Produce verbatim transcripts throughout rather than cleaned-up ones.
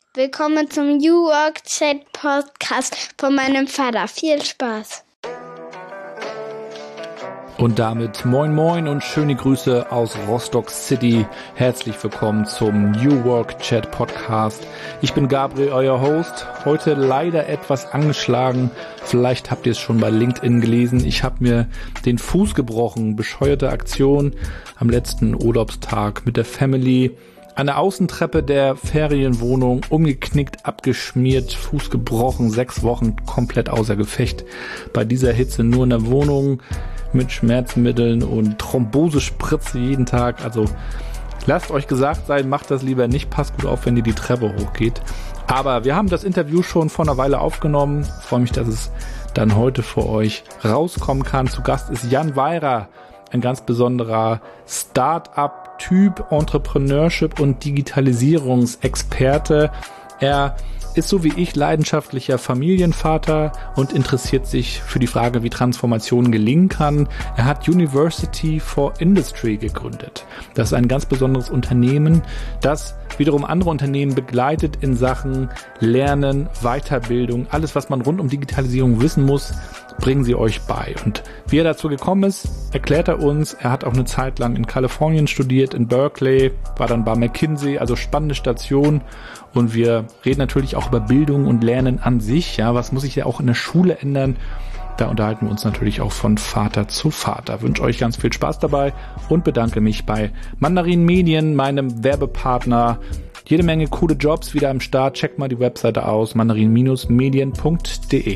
Willkommen zum New Work Chat Podcast von meinem Vater. Viel Spaß. Und damit moin moin und schöne Grüße aus Rostock City. Herzlich willkommen zum New Work Chat Podcast. Ich bin Gabriel, euer Host. Heute leider etwas angeschlagen. Vielleicht habt ihr es schon bei LinkedIn gelesen. Ich habe mir den Fuß gebrochen. Bescheuerte Aktion am letzten Urlaubstag mit der Family. An der Außentreppe der Ferienwohnung umgeknickt, abgeschmiert, Fuß gebrochen, sechs Wochen komplett außer Gefecht. Bei dieser Hitze nur in der Wohnung mit Schmerzmitteln und Thrombosespritze jeden Tag. Also lasst euch gesagt sein, macht das lieber nicht. Passt gut auf, wenn ihr die Treppe hochgeht. Aber wir haben das Interview schon vor einer Weile aufgenommen. Ich freue mich, dass es dann heute für euch rauskommen kann. Zu Gast ist Jan Weirer, ein ganz besonderer Start-up-Typ, Entrepreneurship und Digitalisierungsexperte. Er ist so wie ich leidenschaftlicher Familienvater und interessiert sich für die Frage, wie Transformation gelingen kann. Er hat University for Industry gegründet. Das ist ein ganz besonderes Unternehmen, das wiederum andere Unternehmen begleitet in Sachen Lernen, Weiterbildung. Alles, was man rund um Digitalisierung wissen muss, bringen sie euch bei. Und wie er dazu gekommen ist, erklärt er uns. Er hat auch eine Zeit lang in Kalifornien studiert, in Berkeley, war dann bei McKinsey, also spannende Station. Und wir reden natürlich auch über Bildung und Lernen an sich. Ja, was muss sich ja auch in der Schule ändern? Da unterhalten wir uns natürlich auch von Vater zu Vater. Ich wünsche euch ganz viel Spaß dabei und bedanke mich bei Mandarin Medien, meinem Werbepartner. Jede Menge coole Jobs wieder am Start. Checkt mal die Webseite aus, mandarin Medien punkt de.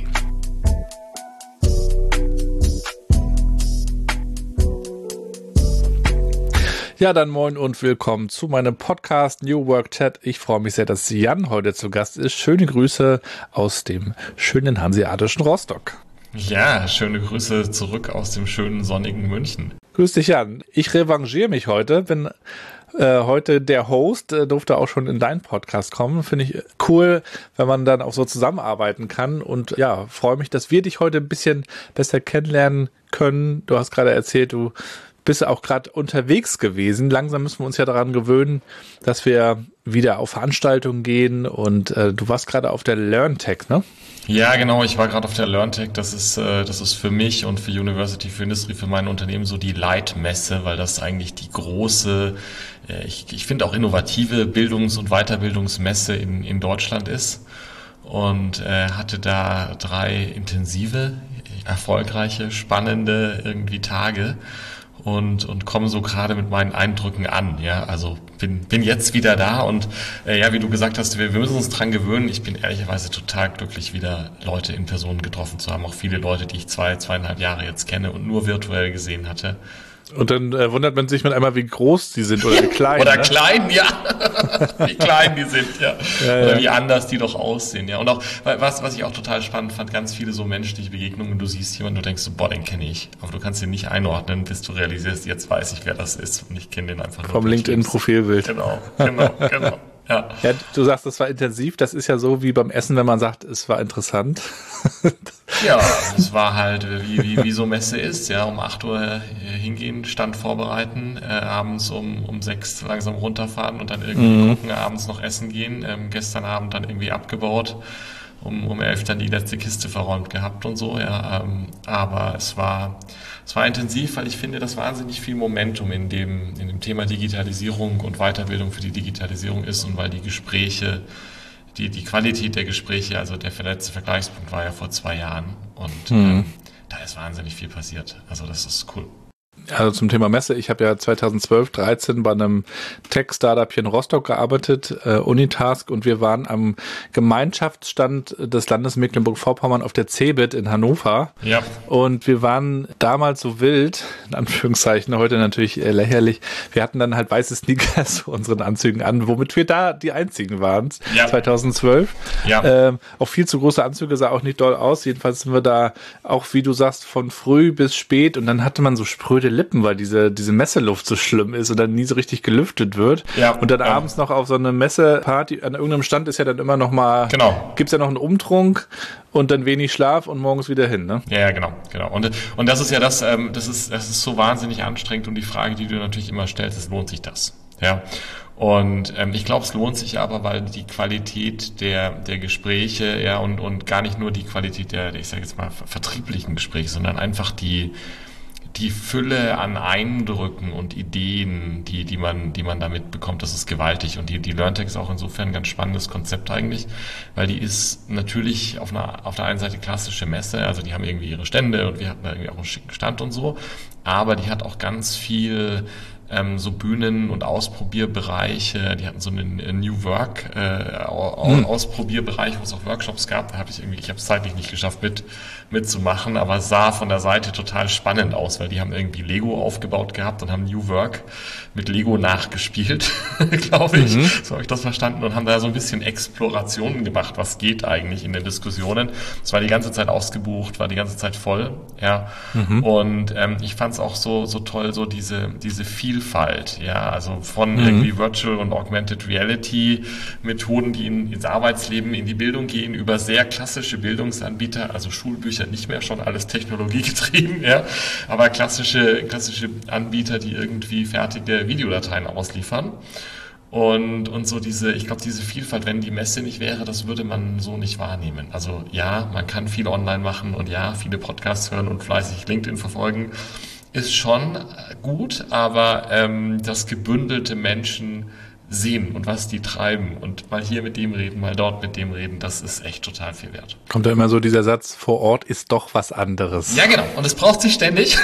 Ja, dann moin und willkommen zu meinem Podcast New Work Chat. Ich freue mich sehr, dass Jan heute zu Gast ist. Schöne Grüße aus dem schönen hanseatischen Rostock. Ja, schöne Grüße zurück aus dem schönen sonnigen München. Grüß dich, Jan. Ich revanchiere mich heute, bin äh, heute der Host, äh, durfte auch schon in deinen Podcast kommen. Finde ich cool, wenn man dann auch so zusammenarbeiten kann. Und ja, freue mich, dass wir dich heute ein bisschen besser kennenlernen können. Du hast gerade erzählt, du bist auch gerade unterwegs gewesen. Langsam müssen wir uns ja daran gewöhnen, dass wir wieder auf Veranstaltungen gehen. Und äh, du warst gerade auf der LearnTech, ne? Ja, genau. Ich war gerade auf der LearnTech. Das ist, äh, das ist für mich und für University for Industry, für mein Unternehmen so die Leitmesse, weil das eigentlich die große, äh, ich, ich finde auch innovative Bildungs- und Weiterbildungsmesse in, in Deutschland ist. Und äh, hatte da drei intensive, erfolgreiche, spannende irgendwie Tage. Und, und komme so gerade mit meinen Eindrücken an, ja, also bin, bin jetzt wieder da und äh, ja, wie du gesagt hast, wir, wir müssen uns dran gewöhnen. Ich bin ehrlicherweise total glücklich, wieder Leute in Person getroffen zu haben, auch viele Leute, die ich zwei, zweieinhalb Jahre jetzt kenne und nur virtuell gesehen hatte. Und dann äh, wundert man sich mit einmal, wie groß die sind oder wie klein. Oder ne? klein, ja. Wie klein die sind, ja. Ja, oder ja. wie anders die doch aussehen, ja. Und auch, was, was ich auch total spannend fand, ganz viele so menschliche Begegnungen. Du siehst jemanden, du denkst so, boah, den kenne ich. Aber du kannst ihn nicht einordnen, bis du realisierst, jetzt weiß ich, wer das ist. Und ich kenne den einfach nur. Vom LinkedIn-Profilbild. Genau, genau, genau. Ja. Ja, du sagst, das war intensiv. Das ist ja so wie beim Essen, wenn man sagt, es war interessant. Ja, es war halt, wie, wie, wie so Messe ist, ja, um acht Uhr hingehen, Stand vorbereiten, äh, abends um, um sechs langsam runterfahren und dann irgendwie mhm. gucken, abends noch essen gehen, ähm, gestern Abend dann irgendwie abgebaut, um, um elf dann die letzte Kiste verräumt gehabt und so, ja, ähm, aber es war, es war intensiv, weil ich finde, dass wahnsinnig viel Momentum in dem, in dem Thema Digitalisierung und Weiterbildung für die Digitalisierung ist und weil die Gespräche, die, die Qualität der Gespräche, also der letzte Vergleichspunkt war ja vor zwei Jahren und mhm. ähm, da ist wahnsinnig viel passiert. Also das ist cool. Also zum Thema Messe, ich habe ja zweitausendzwölf, dreizehn bei einem Tech-Startup hier in Rostock gearbeitet, äh, Unitask, und wir waren am Gemeinschaftsstand des Landes Mecklenburg-Vorpommern auf der CeBIT in Hannover. Ja. Und wir waren damals so wild, in Anführungszeichen, heute natürlich äh, lächerlich, wir hatten dann halt weiße Sneakers zu unseren Anzügen an, womit wir da die einzigen waren, ja. zweitausendzwölf. Ja. Ähm, auch viel zu große Anzüge, sah auch nicht doll aus, jedenfalls sind wir da auch, wie du sagst, von früh bis spät, und dann hatte man so spröde Lippen, weil diese diese Messeluft so schlimm ist und dann nie so richtig gelüftet wird. Ja, und dann ja. abends noch auf so eine Messeparty, an irgendeinem Stand ist ja dann immer noch mal, genau. gibt's ja noch einen Umtrunk und dann wenig Schlaf und morgens wieder hin, ne? Ja, ja, genau, genau. Und und das ist ja das, ähm, das ist das ist so wahnsinnig anstrengend, und die Frage, die du natürlich immer stellst, ist, lohnt sich das? Ja. Und ähm, ich glaube, es lohnt sich aber, weil die Qualität der der Gespräche, ja, und und gar nicht nur die Qualität der, ich sage jetzt mal, vertrieblichen Gespräche, sondern einfach die die Fülle an Eindrücken und Ideen, die die man die man damit bekommt, das ist gewaltig. Und die die LearnTech ist auch insofern ein ganz spannendes Konzept eigentlich, weil die ist natürlich auf einer auf der einen Seite klassische Messe, also die haben irgendwie ihre Stände und wir hatten da irgendwie auch einen schicken Stand und so, aber die hat auch ganz viel ähm, so Bühnen- und Ausprobierbereiche. Die hatten so einen New Work äh, hm. Ausprobierbereich, wo es auch Workshops gab. Da habe ich irgendwie, ich habe es zeitlich nicht geschafft mit mitzumachen, aber es sah von der Seite total spannend aus, weil die haben irgendwie Lego aufgebaut gehabt und haben New Work mit Lego nachgespielt, glaube ich. Mhm. So habe ich das verstanden und haben da so ein bisschen Explorationen gemacht, was geht eigentlich in den Diskussionen. Es war die ganze Zeit ausgebucht, war die ganze Zeit voll, ja. Mhm. Und ähm, ich fand es auch so so toll, so diese diese Vielfalt, ja, also von mhm. irgendwie Virtual und Augmented Reality Methoden, die in, ins Arbeitsleben, in die Bildung gehen, über sehr klassische Bildungsanbieter, also Schulbücher nicht mehr, schon alles technologiegetrieben, ja, aber klassische klassische Anbieter, die irgendwie fertige Videodateien ausliefern. Und, und so diese, ich glaube, diese Vielfalt, wenn die Messe nicht wäre, das würde man so nicht wahrnehmen. Also ja, man kann viel online machen und ja, viele Podcasts hören und fleißig LinkedIn verfolgen, ist schon gut, aber ähm, das gebündelte Menschen sehen und was die treiben und mal hier mit dem reden, mal dort mit dem reden, das ist echt total viel wert. Kommt da immer so dieser Satz, vor Ort ist doch was anderes. Ja, genau. Und es braucht sich ständig.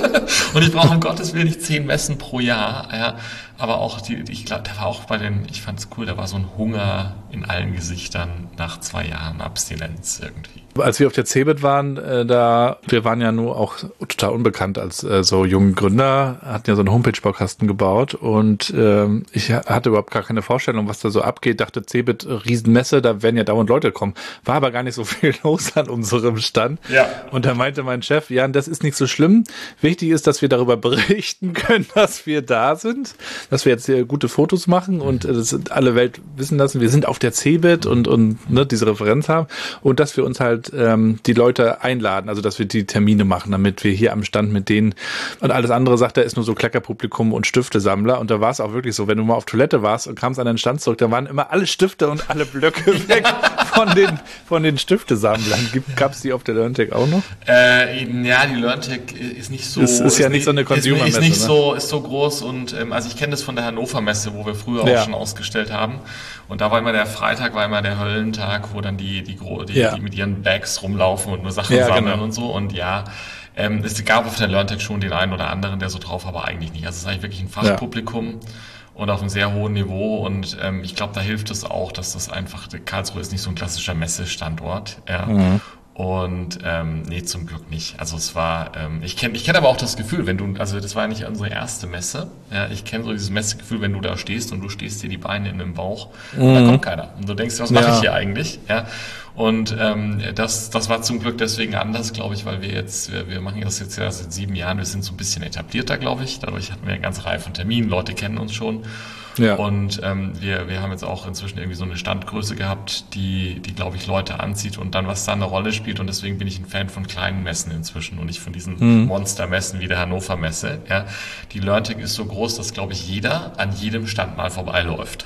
Und ich brauche um Gottes Willen nicht zehn Messen pro Jahr. Ja. Aber auch die, ich glaube, da war auch bei den, ich fand's cool, da war so ein Hunger in allen Gesichtern nach zwei Jahren Abstinenz irgendwie. Als wir auf der CeBIT waren, äh, da, wir waren ja nur auch total unbekannt als äh, so junge Gründer, hatten ja so einen Homepage-Baukasten gebaut und ähm, ich hatte überhaupt gar keine Vorstellung, was da so abgeht, dachte CeBIT, Riesenmesse, da werden ja dauernd Leute kommen. War aber gar nicht so viel los an unserem Stand. Ja. Und da meinte mein Chef, ja, das ist nicht so schlimm. Wichtig ist, dass wir darüber berichten können, dass wir da sind, dass wir jetzt hier gute Fotos machen und äh, das alle Welt wissen lassen, wir sind auf der CeBIT und, und ne, diese Referenz haben und dass wir uns halt ähm, die Leute einladen, also dass wir die Termine machen, damit wir hier am Stand mit denen und alles andere, sagt er, ist nur so Kleckerpublikum und Stiftesammler und da war es auch wirklich so, wenn du mal auf Toilette warst und kamst an den Stand zurück, da waren immer alle Stifte und alle Blöcke weg von den von den Stiftesammlern. Gab es die auf der LearnTech auch noch? Äh, ja, die LearnTech ist nicht so... Es ist, ist ja nicht so eine Consumer-Messe. Ist nicht ne? so, ist so groß und ähm, also ich kenne das von der Hannover Messe, wo wir früher ja. auch schon ausgestellt haben und da war immer der Freitag, war immer der Höllentag, wo dann die die, die, ja. die mit ihren Bags rumlaufen und nur Sachen ja, sammeln genau. und so und ja, ähm, es gab auf der LearnTech schon den einen oder anderen, der so drauf war, aber eigentlich nicht. Also es ist eigentlich wirklich ein Fachpublikum. Ja. Und auf einem sehr hohen Niveau und ähm, ich glaube, da hilft es auch, dass das einfach, Karlsruhe ist nicht so ein klassischer Messestandort, ja. Mhm. Und ähm, nee, zum Glück nicht. Also es war, ähm, ich kenne ich kenn aber auch das Gefühl, wenn du, also das war ja nicht unsere erste Messe, ja, ich kenne so dieses Messegefühl, wenn du da stehst und du stehst dir die Beine in den Bauch mhm. und da kommt keiner. Und du denkst, was mache ja. ich hier eigentlich, ja. Und ähm, das das war zum Glück deswegen anders, glaube ich, weil wir jetzt, wir, wir machen das jetzt ja seit sieben Jahren, wir sind so ein bisschen etablierter, glaube ich. Dadurch hatten wir eine ganze Reihe von Terminen, Leute kennen uns schon. Ja. Und ähm, wir wir haben jetzt auch inzwischen irgendwie so eine Standgröße gehabt, die, die glaube ich, Leute anzieht und dann, was da eine Rolle spielt. Und deswegen bin ich ein Fan von kleinen Messen inzwischen und nicht von diesen mhm. Monstermessen wie der Hannover Messe. Ja. Die LearnTech ist so groß, dass, glaube ich, jeder an jedem Stand mal vorbeiläuft.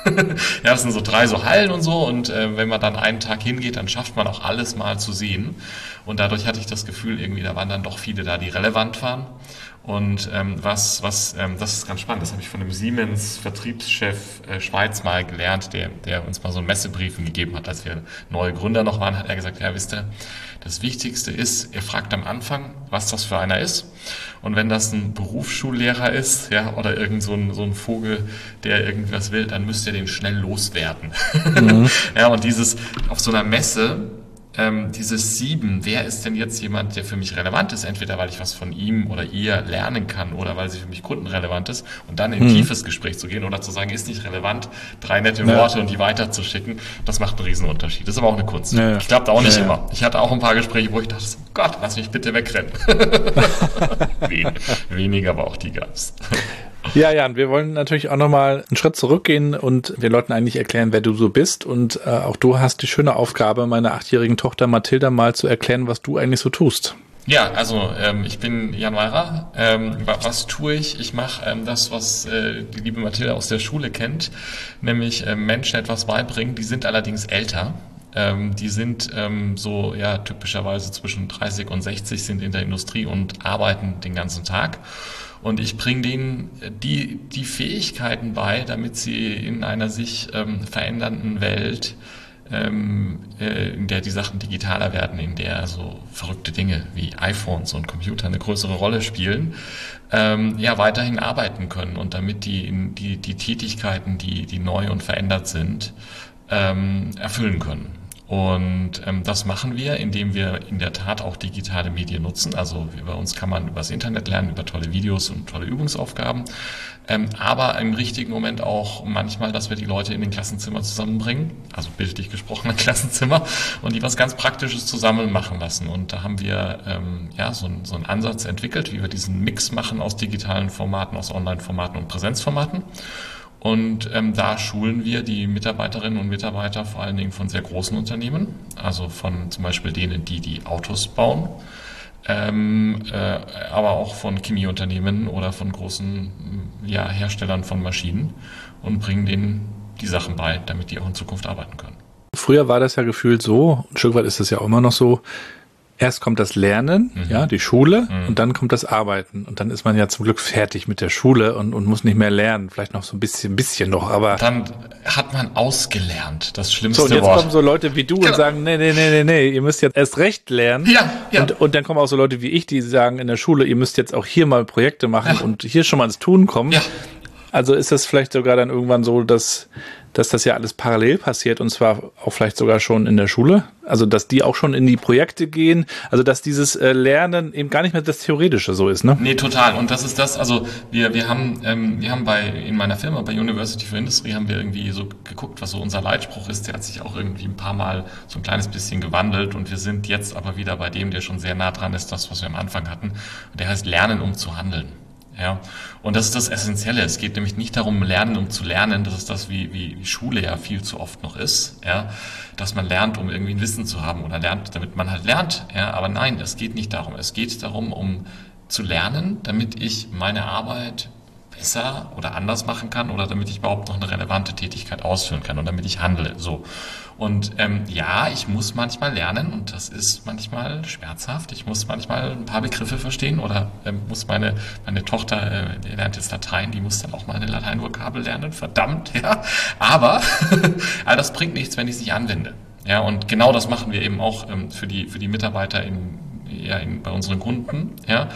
Ja, das sind so drei so Hallen und so und äh, wenn man dann einen Tag hingeht, dann schafft man auch alles mal zu sehen und dadurch hatte ich das Gefühl, irgendwie da waren dann doch viele da, die relevant waren und ähm, was, was, ähm, das ist ganz spannend, das habe ich von einem Siemens-Vertriebschef äh, Schweiz mal gelernt, der, der uns mal so einen Messebriefing gegeben hat, als wir neue Gründer noch waren, hat er gesagt, ja, wisst ihr, das Wichtigste ist, ihr fragt am Anfang, was das für einer ist. Und wenn das ein Berufsschullehrer ist, ja, oder irgend so ein, so ein Vogel, der irgendwas will, dann müsst ihr den schnell loswerden. Mhm. Ja, und dieses, auf so einer Messe, ähm, dieses Sieben, wer ist denn jetzt jemand, der für mich relevant ist? Entweder, weil ich was von ihm oder ihr lernen kann oder weil sie für mich kundenrelevant ist und dann in ein mhm. tiefes Gespräch zu gehen oder zu sagen, ist nicht relevant, drei nette ja. Worte und die weiterzuschicken, das macht einen riesen Unterschied. Das ist aber auch eine Kunst. Ja, ja. Ich glaube da auch nicht ja, immer. Ich hatte auch ein paar Gespräche, wo ich dachte, Gott, lass mich bitte wegrennen. Wen, weniger, aber auch die gab's. Ja, Jan, wir wollen natürlich auch nochmal einen Schritt zurückgehen und den Leuten eigentlich erklären, wer du so bist. Und äh, auch du hast die schöne Aufgabe, meiner achtjährigen Tochter Mathilda mal zu erklären, was du eigentlich so tust. Ja, also ähm, ich bin Jan Weirer. Ähm, wa- was tue ich? Ich mache ähm, das, was äh, die liebe Mathilda aus der Schule kennt, nämlich ähm, Menschen etwas beibringen. Die sind allerdings älter. Ähm, die sind ähm, so ja typischerweise zwischen dreißig und sechzig, sind in der Industrie und arbeiten den ganzen Tag. Und ich bringe denen die, die Fähigkeiten bei, damit sie in einer sich ähm, verändernden Welt, ähm, äh, in der die Sachen digitaler werden, in der so verrückte Dinge wie iPhones und Computer eine größere Rolle spielen, ähm, ja weiterhin arbeiten können und damit die die die Tätigkeiten, die die neu und verändert sind, ähm, erfüllen können. Und ähm, das machen wir, indem wir in der Tat auch digitale Medien nutzen. Also bei uns kann man übers Internet lernen, über tolle Videos und tolle Übungsaufgaben. Ähm, aber im richtigen Moment auch manchmal, dass wir die Leute in den Klassenzimmer zusammenbringen, also bildlich gesprochen ein Klassenzimmer, und die was ganz Praktisches zusammen machen lassen. Und da haben wir ähm, ja so, ein, so einen Ansatz entwickelt, wie wir diesen Mix machen aus digitalen Formaten, aus Online-Formaten und Präsenzformaten. Und ähm, da schulen wir die Mitarbeiterinnen und Mitarbeiter vor allen Dingen von sehr großen Unternehmen, also von zum Beispiel denen, die die Autos bauen, ähm, äh, aber auch von Chemieunternehmen oder von großen ja, Herstellern von Maschinen und bringen denen die Sachen bei, damit die auch in Zukunft arbeiten können. Früher war das ja gefühlt so, ein Stück weit ist es ja auch immer noch so, erst kommt das Lernen, mhm. ja, die Schule, mhm. und dann kommt das Arbeiten. Und dann ist man ja zum Glück fertig mit der Schule und, und muss nicht mehr lernen. Vielleicht noch so ein bisschen, bisschen noch, aber... Dann hat man ausgelernt, das schlimmste Wort. So, und jetzt Wort. kommen so Leute wie du genau. und sagen, nee, nee, nee, nee, nee, ihr müsst jetzt erst recht lernen. Ja, ja. Und, und dann kommen auch so Leute wie ich, die sagen in der Schule, ihr müsst jetzt auch hier mal Projekte machen ja. und hier schon mal ins Tun kommen. Ja. Also ist das vielleicht sogar dann irgendwann so, dass, dass das ja alles parallel passiert und zwar auch vielleicht sogar schon in der Schule? Also dass die auch schon in die Projekte gehen, also dass dieses äh, Lernen eben gar nicht mehr das Theoretische so ist, ne? Nee, total. Und das ist das, also wir wir haben ähm, wir haben bei in meiner Firma, bei University for Industry, haben wir irgendwie so geguckt, was so unser Leitspruch ist. Der hat sich auch irgendwie ein paar Mal so ein kleines bisschen gewandelt und wir sind jetzt aber wieder bei dem, der schon sehr nah dran ist, das, was wir am Anfang hatten. Und der heißt Lernen, um zu handeln. Ja, und das ist das Essentielle. Es geht nämlich nicht darum, lernen, um zu lernen. Das ist das, wie, wie, wie Schule ja viel zu oft noch ist, ja, dass man lernt, um irgendwie ein Wissen zu haben oder lernt, damit man halt lernt. Ja, aber nein, es geht nicht darum. Es geht darum, um zu lernen, damit ich meine Arbeit besser oder anders machen kann oder damit ich überhaupt noch eine relevante Tätigkeit ausführen kann und damit ich handle. So. Und ähm, ja, ich muss manchmal lernen und das ist manchmal schmerzhaft. Ich muss manchmal ein paar Begriffe verstehen oder ähm, muss meine meine Tochter, äh, die lernt jetzt Latein, die muss dann auch mal eine Lateinvokabel lernen, verdammt, ja. Aber all das bringt nichts, wenn ich es nicht anwende. Ja, und genau das machen wir eben auch ähm, für die für die Mitarbeiter in, ja, in, bei unseren Kunden, ja.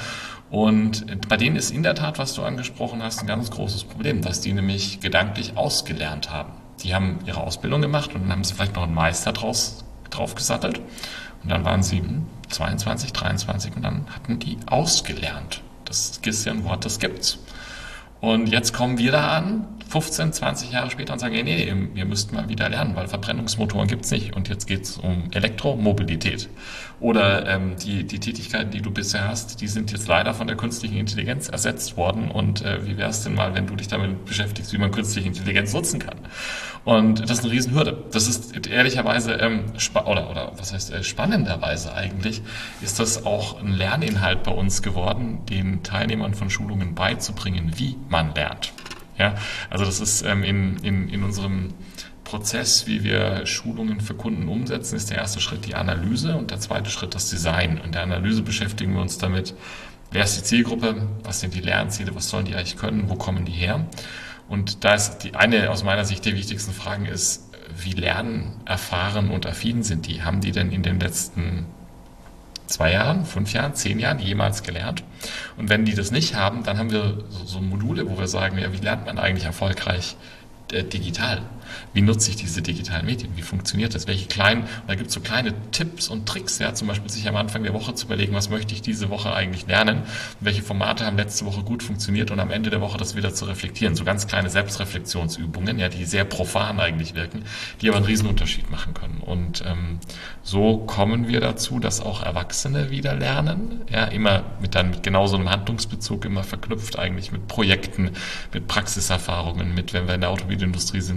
Und bei denen ist in der Tat, was du angesprochen hast, ein ganz großes Problem, dass die nämlich gedanklich ausgelernt haben. Die haben ihre Ausbildung gemacht und dann haben sie vielleicht noch einen Meister draus, drauf gesattelt. Und dann waren sie zweiundzwanzig, dreiundzwanzig und dann hatten die ausgelernt. Das ist ja ein Wort, das gibt's. Und jetzt kommen wir da an, fünfzehn, zwanzig Jahre später und sagen, nee, nee, ihr müsst mal wieder lernen, weil Verbrennungsmotoren gibt's nicht. Und jetzt geht's um Elektromobilität. Oder ähm, die, die Tätigkeiten, die du bisher hast, die sind jetzt leider von der künstlichen Intelligenz ersetzt worden. Und äh, wie wär's denn mal, wenn du dich damit beschäftigst, wie man künstliche Intelligenz nutzen kann? Und das ist eine Riesenhürde. Das ist ehrlicherweise, ähm, spa- oder, oder was heißt äh, spannenderweise eigentlich, ist das auch ein Lerninhalt bei uns geworden, den Teilnehmern von Schulungen beizubringen, wie man lernt. Ja, also das ist ähm, in, in, in unserem Prozess, wie wir Schulungen für Kunden umsetzen, ist der erste Schritt die Analyse und der zweite Schritt das Design. In der Analyse beschäftigen wir uns damit, wer ist die Zielgruppe, was sind die Lernziele, was sollen die eigentlich können, wo kommen die her? Und da ist die eine aus meiner Sicht der wichtigsten Fragen ist, wie lernen, erfahren und affin sind die? Haben die denn in den letzten zwei Jahren, fünf Jahren, zehn Jahren jemals gelernt? Und wenn die das nicht haben, dann haben wir so, so Module, wo wir sagen, ja, wie lernt man eigentlich erfolgreich äh, digital? Wie nutze ich diese digitalen Medien? Wie funktioniert das? Welche kleinen, da gibt es so kleine Tipps und Tricks, ja, zum Beispiel sich am Anfang der Woche zu überlegen, was möchte ich diese Woche eigentlich lernen? Welche Formate haben letzte Woche gut funktioniert und am Ende der Woche das wieder zu reflektieren. So ganz kleine Selbstreflexionsübungen, ja, die sehr profan eigentlich wirken, die aber einen Riesenunterschied machen können. Und ähm, so kommen wir dazu, dass auch Erwachsene wieder lernen, ja, immer mit dann mit genau so einem Handlungsbezug, immer verknüpft eigentlich mit Projekten, mit Praxiserfahrungen, mit, wenn wir in der Automobilindustrie sind, zum Beispiel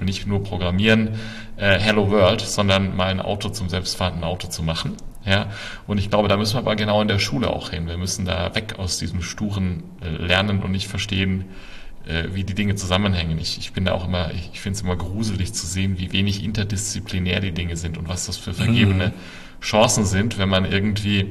Beispiel nicht nur programmieren, äh, Hello World, sondern mal ein Auto zum selbstfahrenden Auto zu machen. Ja, und ich glaube, da müssen wir aber genau in der Schule auch hin. Wir müssen da weg aus diesem sturen äh, Lernen und nicht verstehen, äh, wie die Dinge zusammenhängen. Ich, ich bin da auch immer, ich, ich finde es immer gruselig zu sehen, wie wenig interdisziplinär die Dinge sind und was das für vergebene mhm. Chancen sind, wenn man irgendwie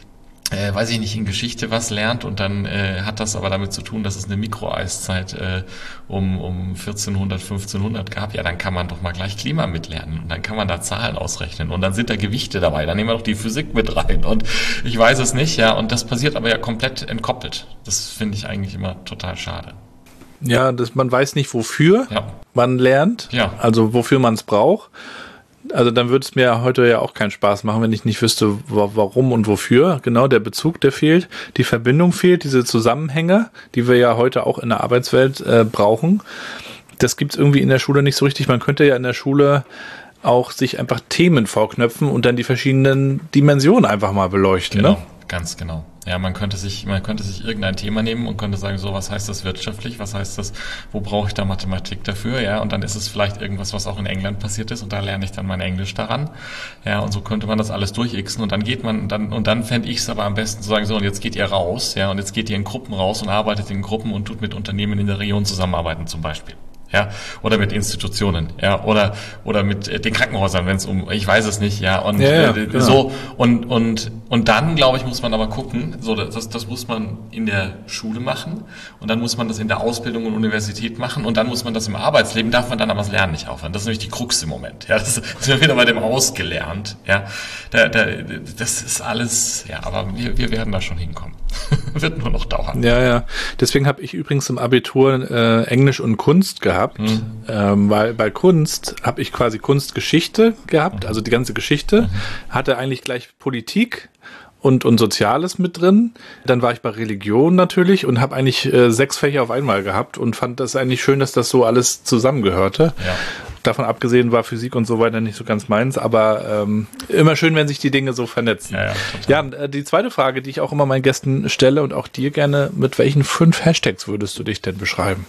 Äh, weiß ich nicht, in Geschichte was lernt und dann äh, hat das aber damit zu tun, dass es eine Mikroeiszeit äh, um, um vierzehnhundert, fünfzehnhundert gab. Ja, dann kann man doch mal gleich Klima mitlernen und dann kann man da Zahlen ausrechnen und dann sind da Gewichte dabei. Dann nehmen wir doch die Physik mit rein und ich weiß es nicht, ja. Und das passiert aber ja komplett entkoppelt. Das finde ich eigentlich immer total schade. Ja, das, man weiß nicht, wofür ja. man lernt, ja. also wofür man es braucht. Also dann würde es mir heute ja auch keinen Spaß machen, wenn ich nicht wüsste, warum und wofür. Genau, der Bezug, der fehlt, die Verbindung fehlt, diese Zusammenhänge, die wir ja heute auch in der Arbeitswelt äh, brauchen. Das gibt's irgendwie in der Schule nicht so richtig. Man könnte ja in der Schule auch sich einfach Themen vorknöpfen und dann die verschiedenen Dimensionen einfach mal beleuchten. Genau, ne? Ganz genau. Ja, man könnte sich, man könnte sich irgendein Thema nehmen und könnte sagen, so, was heißt das wirtschaftlich? Was heißt das? Wo brauche ich da Mathematik dafür? Ja, und dann ist es vielleicht irgendwas, was auch in England passiert ist und da lerne ich dann mein Englisch daran. Ja, und so könnte man das alles durchixen und dann geht man, dann, und dann fände ich es aber am besten zu sagen, so, und jetzt geht ihr raus, ja, und jetzt geht ihr in Gruppen raus und arbeitet in Gruppen und tut mit Unternehmen in der Region zusammenarbeiten zum Beispiel. Ja, oder mit Institutionen, ja, oder oder mit äh, den Krankenhäusern, wenn es um, ich weiß es nicht, ja, und ja, ja, äh, genau. so und und und dann, glaube ich, muss man aber gucken, so das das muss man in der Schule machen und dann muss man das in der Ausbildung und Universität machen und dann muss man das im Arbeitsleben, darf man dann aber das Lernen nicht aufhören. Das ist nämlich die Krux im Moment, ja, das sind wir wieder bei dem ausgelernt, ja, da, da, das ist alles, ja, aber wir wir werden da schon hinkommen. Wird nur noch dauern. Ja, ja. Deswegen habe ich übrigens im Abitur äh, Englisch und Kunst gehabt, mhm. ähm, weil bei Kunst habe ich quasi Kunstgeschichte gehabt, mhm. also die ganze Geschichte, mhm. hatte eigentlich gleich Politik und und Soziales mit drin. Dann war ich bei Religion natürlich und habe eigentlich äh, sechs Fächer auf einmal gehabt und fand das eigentlich schön, dass das so alles zusammengehörte. Ja. Davon abgesehen war Physik und so weiter nicht so ganz meins, aber ähm, immer schön, wenn sich die Dinge so vernetzen. Ja, ja, ja, die zweite Frage, die ich auch immer meinen Gästen stelle und auch dir gerne, mit welchen fünf Hashtags würdest du dich denn beschreiben?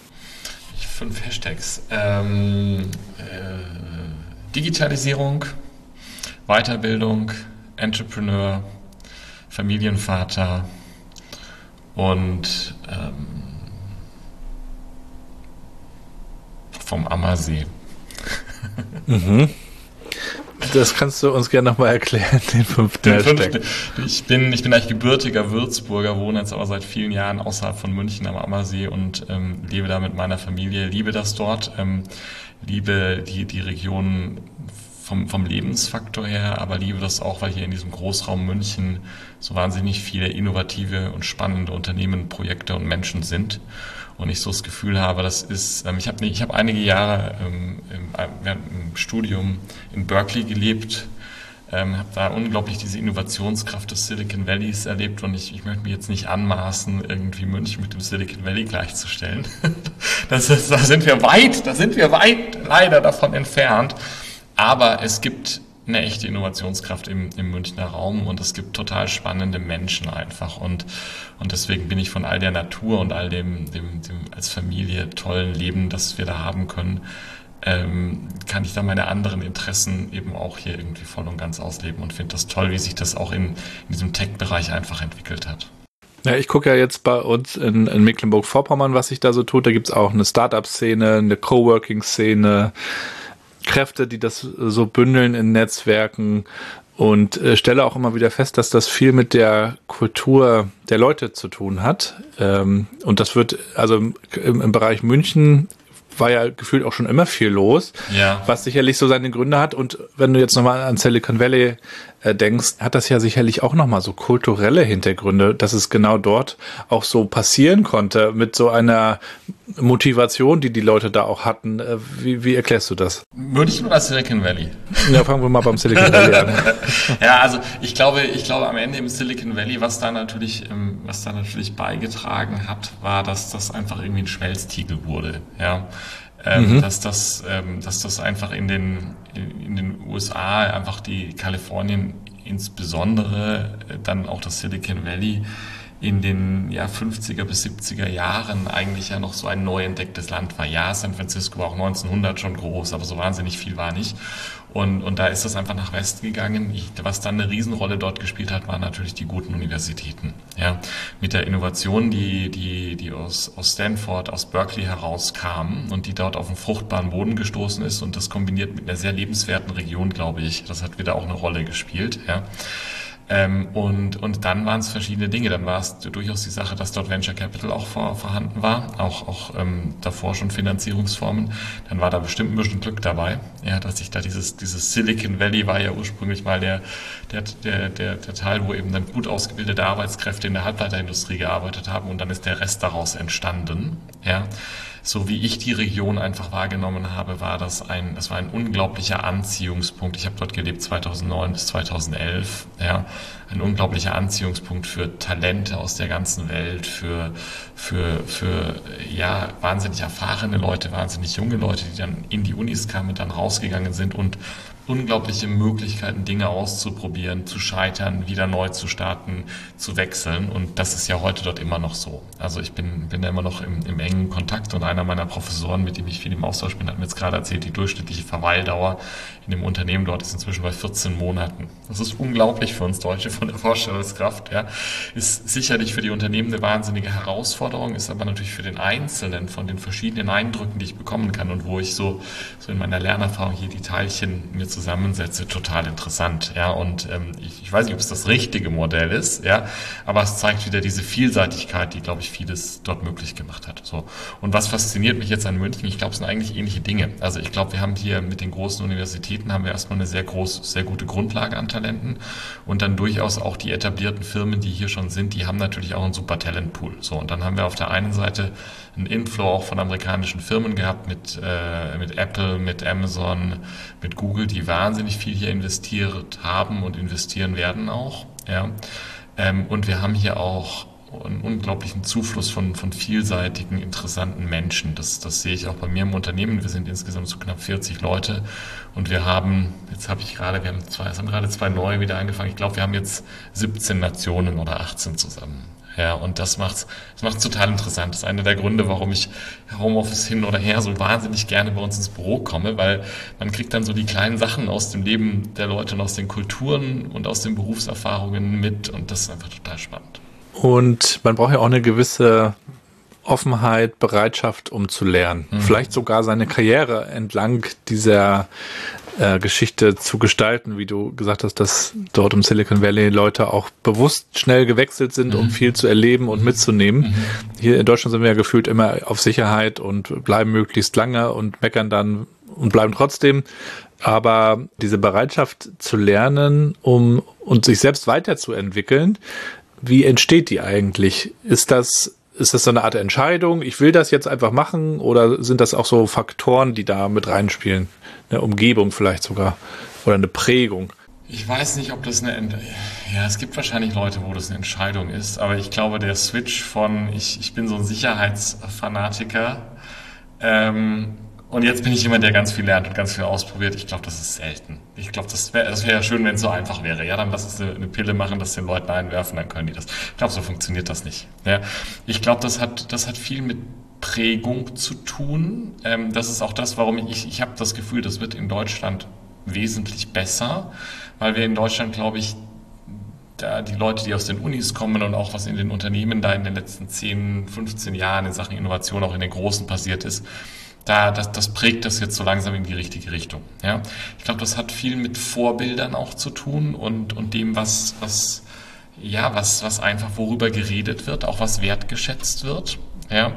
Fünf Hashtags. Ähm, äh, Digitalisierung, Weiterbildung, Entrepreneur, Familienvater und ähm, vom Ammersee. Mhm. Das kannst du uns gerne nochmal erklären, den fünften den Hashtag. Fünften. Ich bin, ich bin eigentlich gebürtiger Würzburger, wohne jetzt aber seit vielen Jahren außerhalb von München am Ammersee und ähm, lebe da mit meiner Familie, liebe das dort, ähm, liebe die, die Region vom, vom Lebensfaktor her, aber liebe das auch, weil hier in diesem Großraum München so wahnsinnig viele innovative und spannende Unternehmen, Projekte und Menschen sind. Und ich so das Gefühl habe, das ist, ähm, ich habe ich habe einige Jahre ähm, im, während dem Studium in Berkeley gelebt, ähm, habe da unglaublich diese Innovationskraft des Silicon Valleys erlebt und ich, ich möchte mich jetzt nicht anmaßen, irgendwie München mit dem Silicon Valley gleichzustellen. Das ist, da sind wir weit, da sind wir weit leider davon entfernt. Aber es gibt eine echte Innovationskraft im, im Münchner Raum und es gibt total spannende Menschen einfach und und deswegen bin ich von all der Natur und all dem, dem, dem als Familie tollen Leben, das wir da haben können, ähm, kann ich da meine anderen Interessen eben auch hier irgendwie voll und ganz ausleben und finde das toll, wie sich das auch in, in diesem Tech-Bereich einfach entwickelt hat. Ja, ich gucke ja jetzt bei uns in, in Mecklenburg-Vorpommern, was sich da so tut. Da gibt's auch eine Start-up-Szene, eine Coworking-Szene, Kräfte, die das so bündeln in Netzwerken und äh, stelle auch immer wieder fest, dass das viel mit der Kultur der Leute zu tun hat. Ähm, und das wird, also im, im Bereich München war ja gefühlt auch schon immer viel los, ja. Was sicherlich so seine Gründe hat. Und wenn du jetzt nochmal an Silicon Valley äh, denkst, hat das ja sicherlich auch nochmal so kulturelle Hintergründe, dass es genau dort auch so passieren konnte mit so einer Motivation, die die Leute da auch hatten. Äh, wie, wie erklärst du das? München oder Silicon Valley? Ja, fangen wir mal beim Silicon Valley an. Ja, also ich glaube, ich glaube am Ende im Silicon Valley, was da natürlich, ähm, was da natürlich beigetragen hat, war, dass das einfach irgendwie ein Schmelztiegel wurde. Ja. Ähm, mhm. dass das, ähm, dass das einfach in den, in, in den U S A einfach die Kalifornien insbesondere, äh, dann auch das Silicon Valley, in den ja, fünfziger bis siebziger Jahren eigentlich ja noch so ein neu entdecktes Land war. Ja, San Francisco war auch neunzehnhundert schon groß, aber so wahnsinnig viel war nicht. Und, und da ist das einfach nach Westen gegangen. Ich, was dann eine Riesenrolle dort gespielt hat, waren natürlich die guten Universitäten. Ja, mit der Innovation, die, die, die aus, aus Stanford, aus Berkeley herauskam und die dort auf einen fruchtbaren Boden gestoßen ist und das kombiniert mit einer sehr lebenswerten Region, glaube ich. Das hat wieder auch eine Rolle gespielt, ja. Ähm, und, und dann waren es verschiedene Dinge. Dann war es durchaus die Sache, dass dort Venture Capital auch vor, vorhanden war, auch, auch ähm, davor schon Finanzierungsformen. Dann war da bestimmt ein bisschen Glück dabei, ja, dass sich da dieses, dieses Silicon Valley war ja ursprünglich mal der, der, der, der, der Teil, wo eben dann gut ausgebildete Arbeitskräfte in der Halbleiterindustrie gearbeitet haben und dann ist der Rest daraus entstanden, ja. So wie ich die Region einfach wahrgenommen habe, war das ein, das war ein unglaublicher Anziehungspunkt. Ich habe dort gelebt zweitausendneun bis zweitausendelf, ja, ein unglaublicher Anziehungspunkt für Talente aus der ganzen Welt, für, für, für, ja, wahnsinnig erfahrene Leute, wahnsinnig junge Leute, die dann in die Unis kamen und dann rausgegangen sind und unglaubliche Möglichkeiten, Dinge auszuprobieren, zu scheitern, wieder neu zu starten, zu wechseln. Und das ist ja heute dort immer noch so. Also ich bin, bin da immer noch im, im engen Kontakt und einer meiner Professoren, mit dem ich viel im Austausch bin, hat mir jetzt gerade erzählt, die durchschnittliche Verweildauer in dem Unternehmen dort ist inzwischen bei vierzehn Monaten. Das ist unglaublich für uns Deutsche von der Vorstellungskraft, ja. Ist sicherlich für die Unternehmen eine wahnsinnige Herausforderung, ist aber natürlich für den Einzelnen von den verschiedenen Eindrücken, die ich bekommen kann und wo ich so, so in meiner Lernerfahrung hier die Teilchen mir zusammensetze, total interessant, ja, und ähm, ich, ich weiß nicht, ob es das richtige Modell ist, ja, aber es zeigt wieder diese Vielseitigkeit, die, glaube ich, vieles dort möglich gemacht hat, so. Und was fasziniert mich jetzt an München? Ich glaube, es sind eigentlich ähnliche Dinge. Also ich glaube, wir haben hier mit den großen Universitäten haben wir erstmal eine sehr groß, sehr gute Grundlage an Talenten und dann durchaus auch die etablierten Firmen, die hier schon sind, die haben natürlich auch einen super Talentpool, so. Und dann haben wir auf der einen Seite einen Inflow auch von amerikanischen Firmen gehabt mit, äh, mit Apple, mit Amazon, mit Google, die wahnsinnig viel hier investiert haben und investieren werden auch, ja. Ähm, und wir haben hier auch einen unglaublichen Zufluss von, von vielseitigen, interessanten Menschen. Das, das sehe ich auch bei mir im Unternehmen. Wir sind insgesamt so knapp vierzig Leute und wir haben, jetzt habe ich gerade, wir haben zwei, es haben gerade zwei neue wieder angefangen. Ich glaube, wir haben jetzt siebzehn Nationen oder achtzehn zusammen. Ja, und das macht's, das macht's total interessant. Das ist einer der Gründe, warum ich Homeoffice hin oder her so wahnsinnig gerne bei uns ins Büro komme, weil man kriegt dann so die kleinen Sachen aus dem Leben der Leute und aus den Kulturen und aus den Berufserfahrungen mit und das ist einfach total spannend. Und man braucht ja auch eine gewisse Offenheit, Bereitschaft, um zu lernen. Mhm. Vielleicht sogar seine Karriere entlang dieser äh, Geschichte zu gestalten, wie du gesagt hast, dass dort im Silicon Valley Leute auch bewusst schnell gewechselt sind, mhm. um viel zu erleben und mhm. mitzunehmen. Mhm. Hier in Deutschland sind wir ja gefühlt immer auf Sicherheit und bleiben möglichst lange und meckern dann und bleiben trotzdem. Aber diese Bereitschaft zu lernen, um und sich selbst weiterzuentwickeln, wie entsteht die eigentlich? Ist das, ist das so eine Art Entscheidung? Ich will das jetzt einfach machen oder sind das auch so Faktoren, die da mit reinspielen? Eine Umgebung vielleicht sogar oder eine Prägung? Ich weiß nicht, ob das eine, Ent- ja, es gibt wahrscheinlich Leute, wo das eine Entscheidung ist, aber ich glaube, der Switch von, ich, ich bin so ein Sicherheitsfanatiker, ähm, und jetzt bin ich jemand, der ganz viel lernt und ganz viel ausprobiert. Ich glaube, das ist selten. Ich glaube, das wäre das wäre ja schön, wenn es so einfach wäre. Ja, dann lass uns eine, eine Pille machen, das den Leuten einwerfen, dann können die das. Ich glaube, so funktioniert das nicht. Ja, ich glaube, das hat das hat viel mit Prägung zu tun. Ähm, das ist auch das, warum ich ich habe das Gefühl, das wird in Deutschland wesentlich besser, weil wir in Deutschland, glaube ich, da die Leute, die aus den Unis kommen und auch was in den Unternehmen da in den letzten zehn, fünfzehn Jahren in Sachen Innovation auch in den Großen passiert ist, Da, das, das prägt das jetzt so langsam in die richtige Richtung. Ja, ich glaube, das hat viel mit Vorbildern auch zu tun und und dem, was was ja was was einfach worüber geredet wird, auch was wertgeschätzt wird. Ja,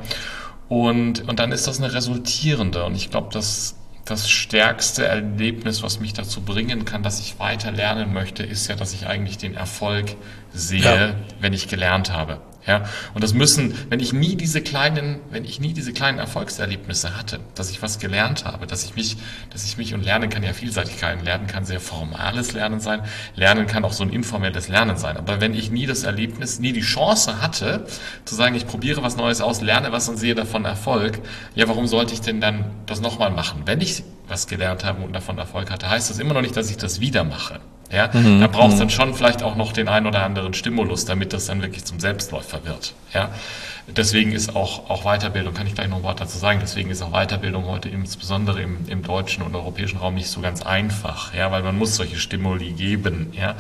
und und dann ist das eine resultierende und ich glaube, das das stärkste Erlebnis, was mich dazu bringen kann, dass ich weiter lernen möchte, ist ja, dass ich eigentlich den Erfolg sehe, ja. wenn ich gelernt habe. Ja, und das müssen, wenn ich nie diese kleinen, wenn ich nie diese kleinen Erfolgserlebnisse hatte, dass ich was gelernt habe, dass ich mich, dass ich mich und Lernen kann ja Vielseitigkeiten, Lernen kann sehr formales Lernen sein, Lernen kann auch so ein informelles Lernen sein. Aber wenn ich nie das Erlebnis, nie die Chance hatte, zu sagen, ich probiere was Neues aus, lerne was und sehe davon Erfolg, ja, warum sollte ich denn dann das nochmal machen? Wenn ich was gelernt habe und davon Erfolg hatte, heißt das immer noch nicht, dass ich das wieder mache. Ja, mhm. Da braucht es dann schon vielleicht auch noch den einen oder anderen Stimulus, damit das dann wirklich zum Selbstläufer wird. Ja, deswegen ist auch, auch Weiterbildung, kann ich gleich noch ein Wort dazu sagen, deswegen ist auch Weiterbildung heute insbesondere im, im deutschen und europäischen Raum nicht so ganz einfach, ja, weil man muss solche Stimuli geben, ja.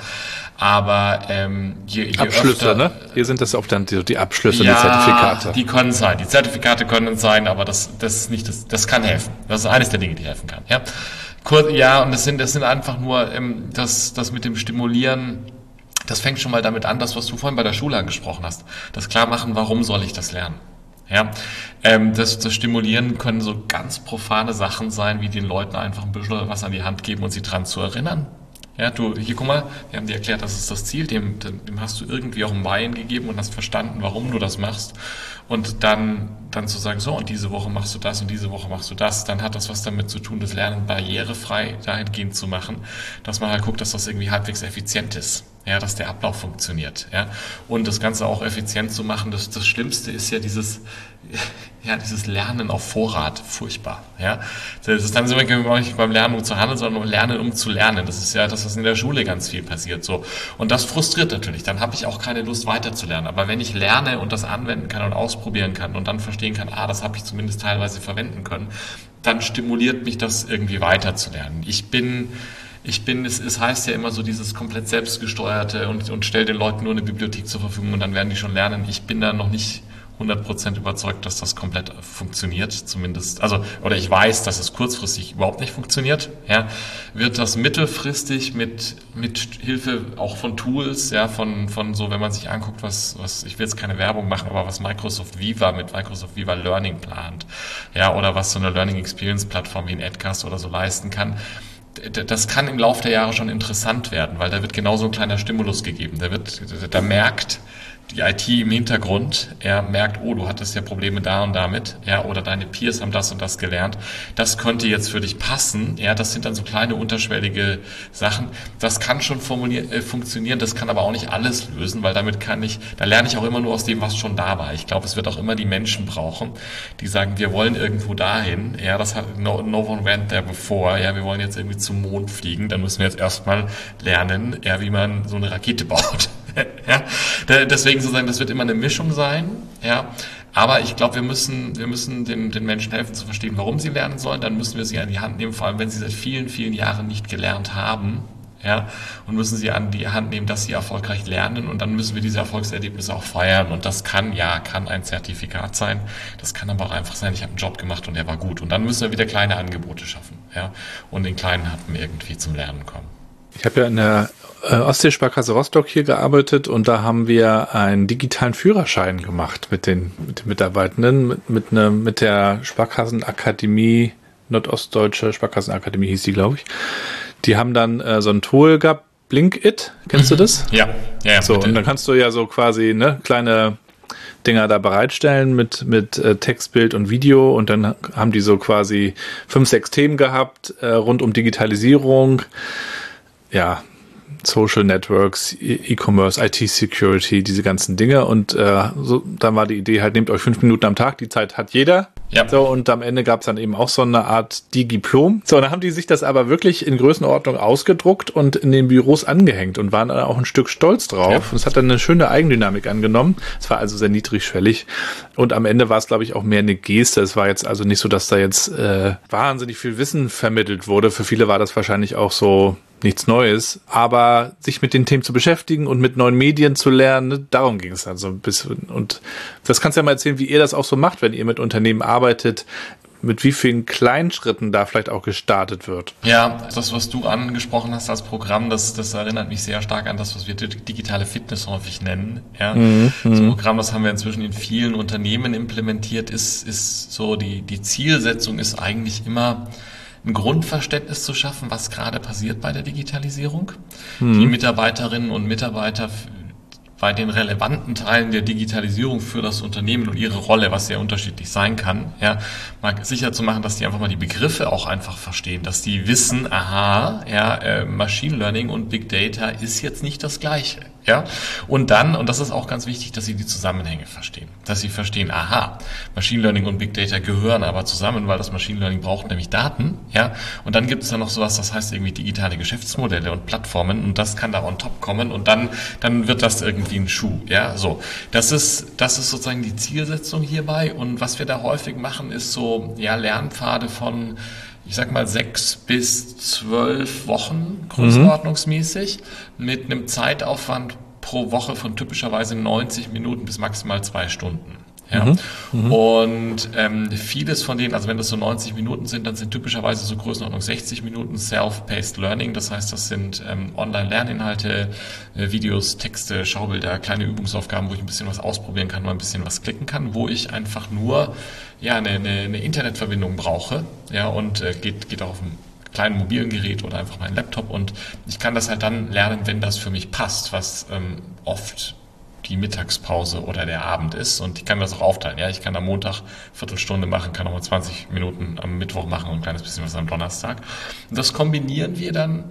Aber ähm, je, je Abschlüsse, öfter, ne? Hier sind das oft dann die, die Abschlüsse, ja, die Zertifikate. Die können sein, die Zertifikate können sein, aber das, das ist nicht, das, das kann helfen. Das ist eines der Dinge, die helfen kann, ja. Kurz, ja, und das sind, das sind einfach nur ähm, das, das mit dem Stimulieren. Das fängt schon mal damit an, das, was du vorhin bei der Schule angesprochen hast. Das Klarmachen, warum soll ich das lernen? Ja, ähm, das, das Stimulieren können so ganz profane Sachen sein, wie den Leuten einfach ein bisschen was an die Hand geben und sie dran zu erinnern. Ja, du, hier, guck mal, wir haben dir erklärt, das ist das Ziel, dem, dem hast du irgendwie auch ein Bein gegeben und hast verstanden, warum du das machst. Und dann, dann zu sagen, so, und diese Woche machst du das und diese Woche machst du das, dann hat das was damit zu tun, das Lernen barrierefrei dahingehend zu machen, dass man halt guckt, dass das irgendwie halbwegs effizient ist. Ja, dass der Ablauf funktioniert, ja. Und das Ganze auch effizient zu machen, das, das Schlimmste ist ja dieses, ja, dieses Lernen auf Vorrat, furchtbar, ja. Das ist dann sind wir nicht beim Lernen, um zu handeln, sondern um Lernen, um zu lernen. Das ist ja das, was in der Schule ganz viel passiert, so. Und das frustriert natürlich. Dann habe ich auch keine Lust weiterzulernen. Aber wenn ich lerne und das anwenden kann und ausprobieren kann und dann verstehen kann, ah, das habe ich zumindest teilweise verwenden können, dann stimuliert mich das irgendwie weiterzulernen. Ich bin Ich bin, es, es heißt ja immer so dieses komplett selbstgesteuerte und, und stell den Leuten nur eine Bibliothek zur Verfügung und dann werden die schon lernen. Ich bin da noch nicht hundert Prozent überzeugt, dass das komplett funktioniert, zumindest, also, oder ich weiß, dass es kurzfristig überhaupt nicht funktioniert, ja. Wird das mittelfristig mit, mit Hilfe auch von Tools, ja, von, von so, wenn man sich anguckt, was, was, ich will jetzt keine Werbung machen, aber was Microsoft Viva mit Microsoft Viva Learning plant, ja, oder was so eine Learning Experience Plattform wie ein Edcast oder so leisten kann. Das kann im Laufe der Jahre schon interessant werden, weil da wird genauso ein kleiner Stimulus gegeben. Da wird, da merkt die I T im Hintergrund, er merkt, oh, du hattest ja Probleme da und damit, ja, oder deine Peers haben das und das gelernt. Das könnte jetzt für dich passen, ja, das sind dann so kleine unterschwellige Sachen. Das kann schon äh, funktionieren, das kann aber auch nicht alles lösen, weil damit kann ich, da lerne ich auch immer nur aus dem, was schon da war. Ich glaube, es wird auch immer die Menschen brauchen, die sagen, wir wollen irgendwo dahin, ja, das hat, no, no one went there before, ja, wir wollen jetzt irgendwie zum Mond fliegen, dann müssen wir jetzt erstmal lernen, ja, wie man so eine Rakete baut. Ja, deswegen sozusagen, das wird immer eine Mischung sein, ja. Aber ich glaube, wir müssen, wir müssen den, den Menschen helfen zu verstehen, warum sie lernen sollen. Dann müssen wir sie an die Hand nehmen, vor allem wenn sie seit vielen, vielen Jahren nicht gelernt haben, ja. Und müssen sie an die Hand nehmen, dass sie erfolgreich lernen. Und dann müssen wir diese Erfolgserlebnisse auch feiern. Und das kann, ja, kann ein Zertifikat sein. Das kann aber auch einfach sein, ich habe einen Job gemacht und der war gut. Und dann müssen wir wieder kleine Angebote schaffen, ja. Und in kleinen Happen irgendwie zum Lernen kommen. Ich habe ja in der äh, Ostseesparkasse Rostock hier gearbeitet und da haben wir einen digitalen Führerschein gemacht mit den, mit den Mitarbeitenden, mit, mit, ne, mit der Sparkassenakademie, Nordostdeutsche Sparkassenakademie hieß die, glaube ich. Die haben dann äh, so ein Tool gehabt, Blinkit, kennst mhm. du das? Ja, ja, ja. So, bitte. Und dann kannst du ja so quasi ne kleine Dinger da bereitstellen mit mit äh, Text, Bild und Video und dann haben die so quasi fünf, sechs Themen gehabt äh, rund um Digitalisierung. Ja, Social Networks, E-Commerce, I T-Security, diese ganzen Dinge. Und äh, so, dann war die Idee halt, nehmt euch fünf Minuten am Tag, die Zeit hat jeder. Ja. So, und am Ende gab es dann eben auch so eine Art Digiplom. So, und dann haben die sich das aber wirklich in Größenordnung ausgedruckt und in den Büros angehängt und waren dann auch ein Stück stolz drauf. Ja. Und es hat dann eine schöne Eigendynamik angenommen. Es war also sehr niedrigschwellig. Und am Ende war es, glaube ich, auch mehr eine Geste. Es war jetzt also nicht so, dass da jetzt äh, wahnsinnig viel Wissen vermittelt wurde. Für viele war das wahrscheinlich auch so nichts Neues, aber sich mit den Themen zu beschäftigen und mit neuen Medien zu lernen, ne, darum ging es dann so ein bisschen. Und das kannst du ja mal erzählen, wie ihr das auch so macht, wenn ihr mit Unternehmen arbeitet, mit wie vielen kleinen Schritten da vielleicht auch gestartet wird. Ja, das, was du angesprochen hast als Programm, das, das erinnert mich sehr stark an das, was wir digitale Fitness häufig nennen. Ja, mhm, das Programm, das haben wir inzwischen in vielen Unternehmen implementiert, ist, ist so, die, die Zielsetzung ist eigentlich immer, ein Grundverständnis zu schaffen, was gerade passiert bei der Digitalisierung. Mhm. Die Mitarbeiterinnen und Mitarbeiter bei den relevanten Teilen der Digitalisierung für das Unternehmen und ihre Rolle, was sehr unterschiedlich sein kann, ja, mal sicher zu machen, dass die einfach mal die Begriffe auch einfach verstehen, dass die wissen, aha, ja, äh, Machine Learning und Big Data ist jetzt nicht das Gleiche. Ja, und dann, und das ist auch ganz wichtig, dass Sie die Zusammenhänge verstehen. Dass Sie verstehen, aha, Machine Learning und Big Data gehören aber zusammen, weil das Machine Learning braucht nämlich Daten, ja. Und dann gibt es da noch sowas, das heißt irgendwie digitale Geschäftsmodelle und Plattformen und das kann da on top kommen und dann, dann wird das irgendwie ein Schuh, ja. So, das ist, das ist sozusagen die Zielsetzung hierbei und was wir da häufig machen, ist so, ja, Lernpfade von, ich sag mal, sechs bis zwölf Wochen größenordnungsmäßig mhm. mit einem Zeitaufwand pro Woche von typischerweise neunzig Minuten bis maximal zwei Stunden. Ja. Mhm. Mhm. Und ähm, vieles von denen, also wenn das so neunzig Minuten sind, dann sind typischerweise so Größenordnung sechzig Minuten Self-Paced Learning. Das heißt, das sind ähm, Online-Lerninhalte, äh, Videos, Texte, Schaubilder, kleine Übungsaufgaben, wo ich ein bisschen was ausprobieren kann, mal ein bisschen was klicken kann, wo ich einfach nur ja eine, eine, eine Internetverbindung brauche, ja, und äh, geht geht auch auf dem kleinen mobilen Gerät oder einfach meinen Laptop und ich kann das halt dann lernen, wenn das für mich passt, was ähm, oft die Mittagspause oder der Abend ist und ich kann das auch aufteilen. Ja, ich kann am Montag Viertelstunde machen, kann auch mal zwanzig Minuten am Mittwoch machen und ein kleines bisschen was am Donnerstag. Und das kombinieren wir dann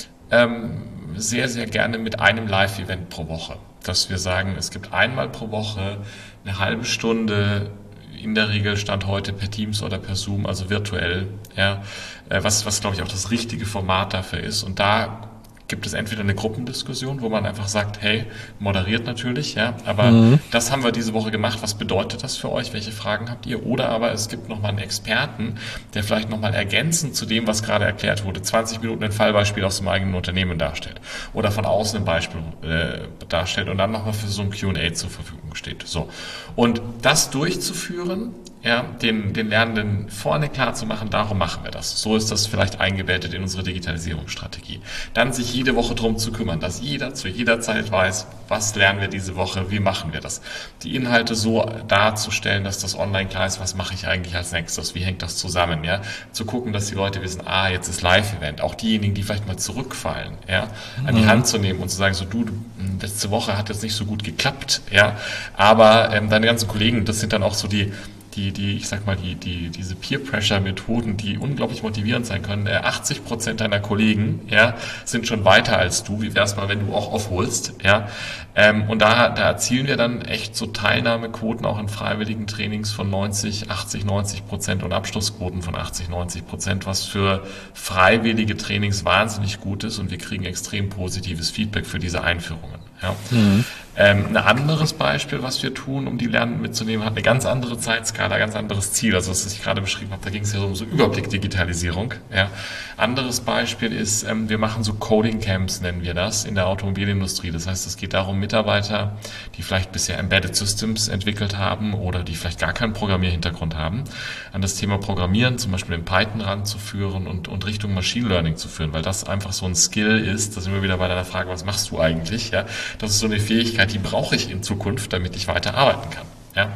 ähm, sehr, sehr gerne mit einem Live-Event pro Woche. Dass wir sagen, es gibt einmal pro Woche eine halbe Stunde, in der Regel Stand heute per Teams oder per Zoom, also virtuell, ja, was, was glaube ich auch das richtige Format dafür ist. Und da gibt es entweder eine Gruppendiskussion, wo man einfach sagt, hey, moderiert natürlich, ja, aber mhm. das haben wir diese Woche gemacht, was bedeutet das für euch, welche Fragen habt ihr? Oder aber es gibt nochmal einen Experten, der vielleicht nochmal ergänzend zu dem, was gerade erklärt wurde, zwanzig Minuten ein Fallbeispiel aus dem eigenen Unternehmen darstellt oder von außen ein Beispiel äh, darstellt und dann nochmal für so ein Q und A zur Verfügung steht. So. Und das durchzuführen, ja, den, den Lernenden vorne klar zu machen, darum machen wir das. So ist das vielleicht eingebettet in unsere Digitalisierungsstrategie. Dann sich jede Woche drum zu kümmern, dass jeder zu jeder Zeit weiß, was lernen wir diese Woche, wie machen wir das. Die Inhalte so darzustellen, dass das online klar ist, was mache ich eigentlich als nächstes, wie hängt das zusammen, ja. Zu gucken, dass die Leute wissen, ah, jetzt ist Live-Event. Auch diejenigen, die vielleicht mal zurückfallen, ja, an die mhm. Hand zu nehmen und zu sagen, so du, letzte Woche hat jetzt nicht so gut geklappt, ja, aber ähm, deine ganzen Kollegen, das sind dann auch so die Die, die, ich sag mal, die, die, diese Peer-Pressure-Methoden, die unglaublich motivierend sein können. Äh, achtzig Prozent deiner Kollegen, ja, sind schon weiter als du. Wie wär's mal, wenn du auch aufholst, ja? Ähm, und da, da erzielen wir dann echt so Teilnahmequoten auch in freiwilligen Trainings von neunzig, achtzig, neunzig Prozent und Abschlussquoten von achtzig, neunzig Prozent, was für freiwillige Trainings wahnsinnig gut ist und wir kriegen extrem positives Feedback für diese Einführungen. Ja. Mhm. Ähm, ein anderes Beispiel, was wir tun, um die Lernenden mitzunehmen, hat eine ganz andere Zeitskala, ganz anderes Ziel. Also das, was ich gerade beschrieben habe, da ging es ja so um so Überblick-Digitalisierung. Ja. Anderes Beispiel ist, ähm, wir machen so Coding-Camps, nennen wir das, in der Automobilindustrie. Das heißt, es geht darum, Mitarbeiter, die vielleicht bisher Embedded Systems entwickelt haben oder die vielleicht gar keinen Programmierhintergrund haben, an das Thema Programmieren, zum Beispiel in Python ranzuführen und, und Richtung Machine Learning zu führen, weil das einfach so ein Skill ist. Da sind wir wieder bei deiner Frage, was machst du eigentlich? Ja. Das ist so eine Fähigkeit, die brauche ich in Zukunft, damit ich weiter arbeiten kann. Ja?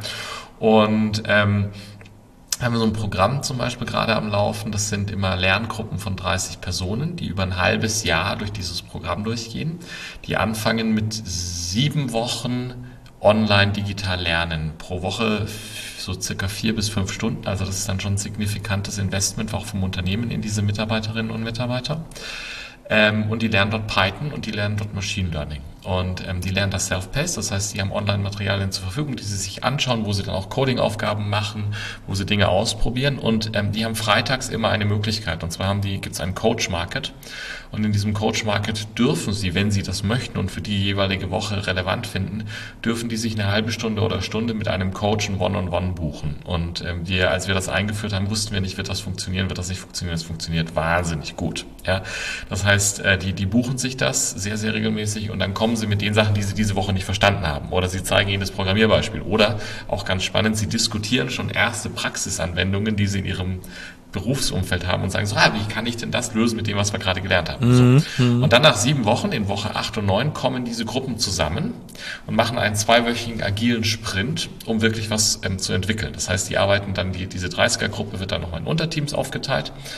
Und ähm, haben wir so ein Programm zum Beispiel gerade am Laufen, das sind immer Lerngruppen von dreißig Personen, die über ein halbes Jahr durch dieses Programm durchgehen, die anfangen mit sieben Wochen online digital lernen, pro Woche so circa vier bis fünf Stunden, also das ist dann schon ein signifikantes Investment auch vom Unternehmen in diese Mitarbeiterinnen und Mitarbeiter. Ähm, und die lernen dort Python und die lernen dort Machine Learning. Und ähm, die lernen das Self-Paced, das heißt, die haben Online-Materialien zur Verfügung, die sie sich anschauen, wo sie dann auch Coding-Aufgaben machen, wo sie Dinge ausprobieren. Und ähm, die haben freitags immer eine Möglichkeit. Und zwar haben die, gibt's einen Coach-Market. Und in diesem Coach-Market dürfen sie, wenn sie das möchten und für die jeweilige Woche relevant finden, dürfen die sich eine halbe Stunde oder Stunde mit einem Coach ein One-on-One buchen. Und ähm, wir, als wir das eingeführt haben, wussten wir nicht, wird das funktionieren, wird das nicht funktionieren. Das funktioniert wahnsinnig gut. Ja, das heißt, äh, die, die buchen sich das sehr, sehr regelmäßig und dann kommen sie mit den Sachen, die sie diese Woche nicht verstanden haben. Oder sie zeigen ihnen das Programmierbeispiel. Oder, auch ganz spannend, sie diskutieren schon erste Praxisanwendungen, die sie in ihrem Berufsumfeld haben und sagen so, ah, wie kann ich denn das lösen mit dem, was wir gerade gelernt haben? Mhm. So. Und dann nach sieben Wochen, in Woche acht und neun, kommen diese Gruppen zusammen und machen einen zweiwöchigen agilen Sprint, um wirklich was ähm, zu entwickeln. Das heißt, die arbeiten dann, die, diese dreißiger-Gruppe wird dann nochmal in Unterteams aufgeteilt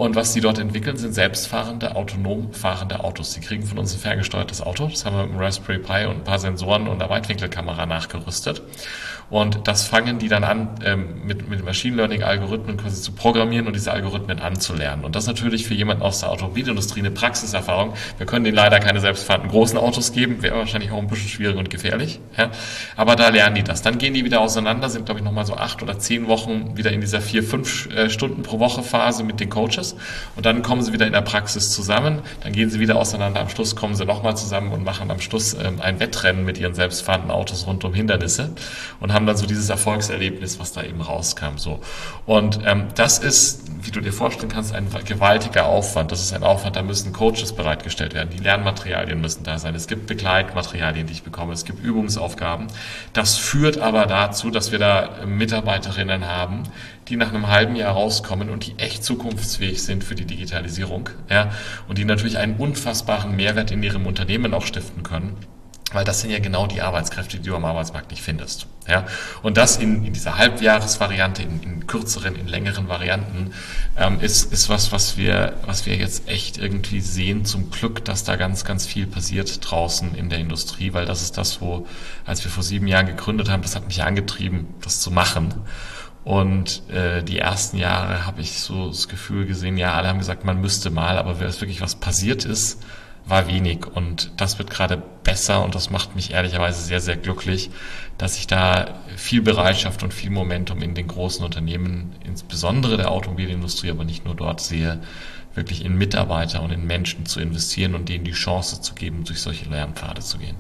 Und was die dort entwickeln, sind selbstfahrende, autonom fahrende Autos. Die kriegen von uns ein ferngesteuertes Auto. Das haben wir mit einem Raspberry Pi und ein paar Sensoren und einer Weitwinkelkamera nachgerüstet. Und das fangen die dann an, ähm, mit, mit Machine Learning-Algorithmen quasi zu programmieren und diese Algorithmen anzulernen. Und das ist natürlich für jemanden aus der Automobilindustrie eine Praxiserfahrung. Wir können denen leider keine selbstfahrenden großen Autos geben, wäre wahrscheinlich auch ein bisschen schwierig und gefährlich. Ja. Aber da lernen die das. Dann gehen die wieder auseinander, sind glaube ich nochmal so acht oder zehn Wochen wieder in dieser vier, fünf äh, Stunden pro Woche Phase mit den Coaches. Und dann kommen sie wieder in der Praxis zusammen. Dann gehen sie wieder auseinander. Am Schluss kommen sie nochmal zusammen und machen am Schluss ähm, ein Wettrennen mit ihren selbstfahrenden Autos rund um Hindernisse und haben dann so dieses Erfolgserlebnis, was da eben rauskam. So. Und ähm, das ist, wie du dir vorstellen kannst, ein gewaltiger Aufwand. Das ist ein Aufwand, da müssen Coaches bereitgestellt werden. Die Lernmaterialien müssen da sein. Es gibt Begleitmaterialien, die ich bekomme. Es gibt Übungsaufgaben. Das führt aber dazu, dass wir da Mitarbeiterinnen haben, die nach einem halben Jahr rauskommen und die echt zukunftsfähig sind für die Digitalisierung, ja, und die natürlich einen unfassbaren Mehrwert in ihrem Unternehmen auch stiften können. Weil das sind ja genau die Arbeitskräfte, die du am Arbeitsmarkt nicht findest. Ja? Und das in, in dieser Halbjahresvariante, in, in kürzeren, in längeren Varianten, ähm, ist, ist was, was wir, was wir jetzt echt irgendwie sehen. Zum Glück, dass da ganz, ganz viel passiert draußen in der Industrie, weil das ist das, wo, als wir vor sieben Jahren gegründet haben, das hat mich angetrieben, das zu machen. Und äh, die ersten Jahre habe ich so das Gefühl gesehen, ja, alle haben gesagt, man müsste mal, aber wenn es wirklich was passiert ist, war wenig, und das wird gerade besser, und das macht mich ehrlicherweise sehr, sehr glücklich, dass ich da viel Bereitschaft und viel Momentum in den großen Unternehmen, insbesondere der Automobilindustrie, aber nicht nur dort sehe, wirklich in Mitarbeiter und in Menschen zu investieren und denen die Chance zu geben, durch solche Lernpfade zu gehen.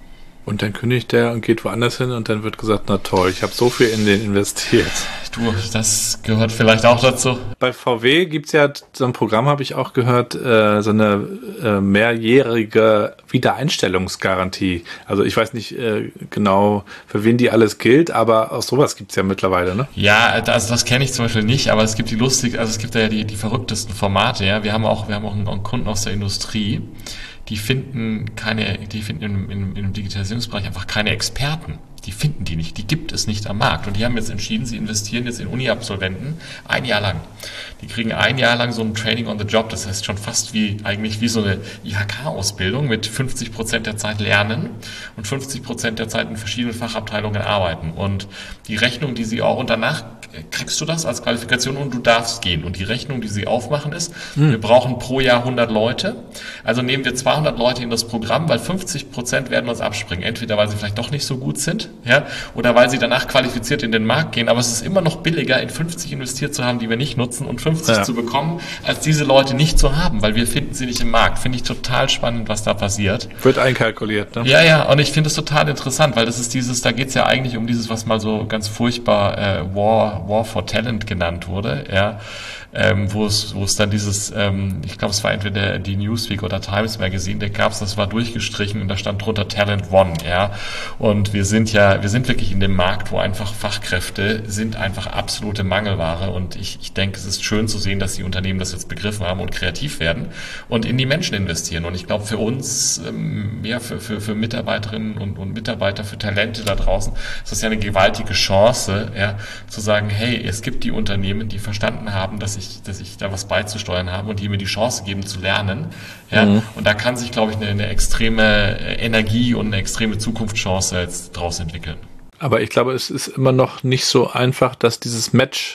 Und dann kündigt der und geht woanders hin und dann wird gesagt, na toll, ich habe so viel in den investiert. Du, das gehört vielleicht auch dazu. Bei V W gibt's ja so ein Programm, habe ich auch gehört, äh, so eine äh, mehrjährige Wiedereinstellungsgarantie. Also ich weiß nicht äh, genau, für wen die alles gilt, aber auch sowas gibt's ja mittlerweile, ne? Ja, also das kenne ich zum Beispiel nicht, aber es gibt die lustig, also es gibt da ja die, die verrücktesten Formate, ja. Wir haben auch, wir haben auch einen, einen Kunden aus der Industrie, die finden keine, die finden im, im, im Digitalisierungsbereich einfach keine Experten. Die finden die nicht, die gibt es nicht am Markt. Und die haben jetzt entschieden, sie investieren jetzt in Uni-Absolventen ein Jahr lang. Die kriegen ein Jahr lang so ein Training on the Job, das heißt schon fast wie, eigentlich wie so eine I H K-Ausbildung mit fünfzig Prozent der Zeit lernen und fünfzig Prozent der Zeit in verschiedenen Fachabteilungen arbeiten. Und die Rechnung, die sie auch, und danach kriegst du das als Qualifikation und du darfst gehen. Und die Rechnung, die sie aufmachen, ist, hm. wir brauchen pro Jahr hundert Leute. Also nehmen wir zweihundert Leute in das Programm, weil fünfzig Prozent werden uns abspringen. Entweder weil sie vielleicht doch nicht so gut sind, ja, oder weil sie danach qualifiziert in den Markt gehen. Aber es ist immer noch billiger, in fünfzig investiert zu haben, die wir nicht nutzen, und fünfzig ja. zu bekommen, als diese Leute nicht zu haben, weil wir finden sie nicht im Markt. Finde ich total spannend, was da passiert. Wird einkalkuliert, ne? Ja, ja, und ich finde es total interessant, weil das ist dieses, da geht es ja eigentlich um dieses, was mal so ganz furchtbar äh, War, War for Talent genannt wurde, ja. Ähm, wo es wo es dann dieses, ähm, ich glaube, es war entweder die Newsweek oder Times Magazine, da gab's, das war durchgestrichen und da stand drunter Talent One, ja. Und wir sind ja, wir sind wirklich in dem Markt, wo einfach Fachkräfte sind einfach absolute Mangelware, und ich, ich denke, es ist schön zu sehen, dass die Unternehmen das jetzt begriffen haben und kreativ werden und in die Menschen investieren. Und ich glaube, für uns, ähm, ja, für, für, für Mitarbeiterinnen und, und Mitarbeiter, für Talente da draußen, ist das ja eine gewaltige Chance, ja, zu sagen, hey, es gibt die Unternehmen, die verstanden haben, dass ich Ich, dass ich da was beizusteuern habe und die mir die Chance geben zu lernen. Ja, mhm. Und da kann sich, glaube ich, eine, eine extreme Energie und eine extreme Zukunftschance jetzt draus entwickeln. Aber ich glaube, es ist immer noch nicht so einfach, dass dieses Match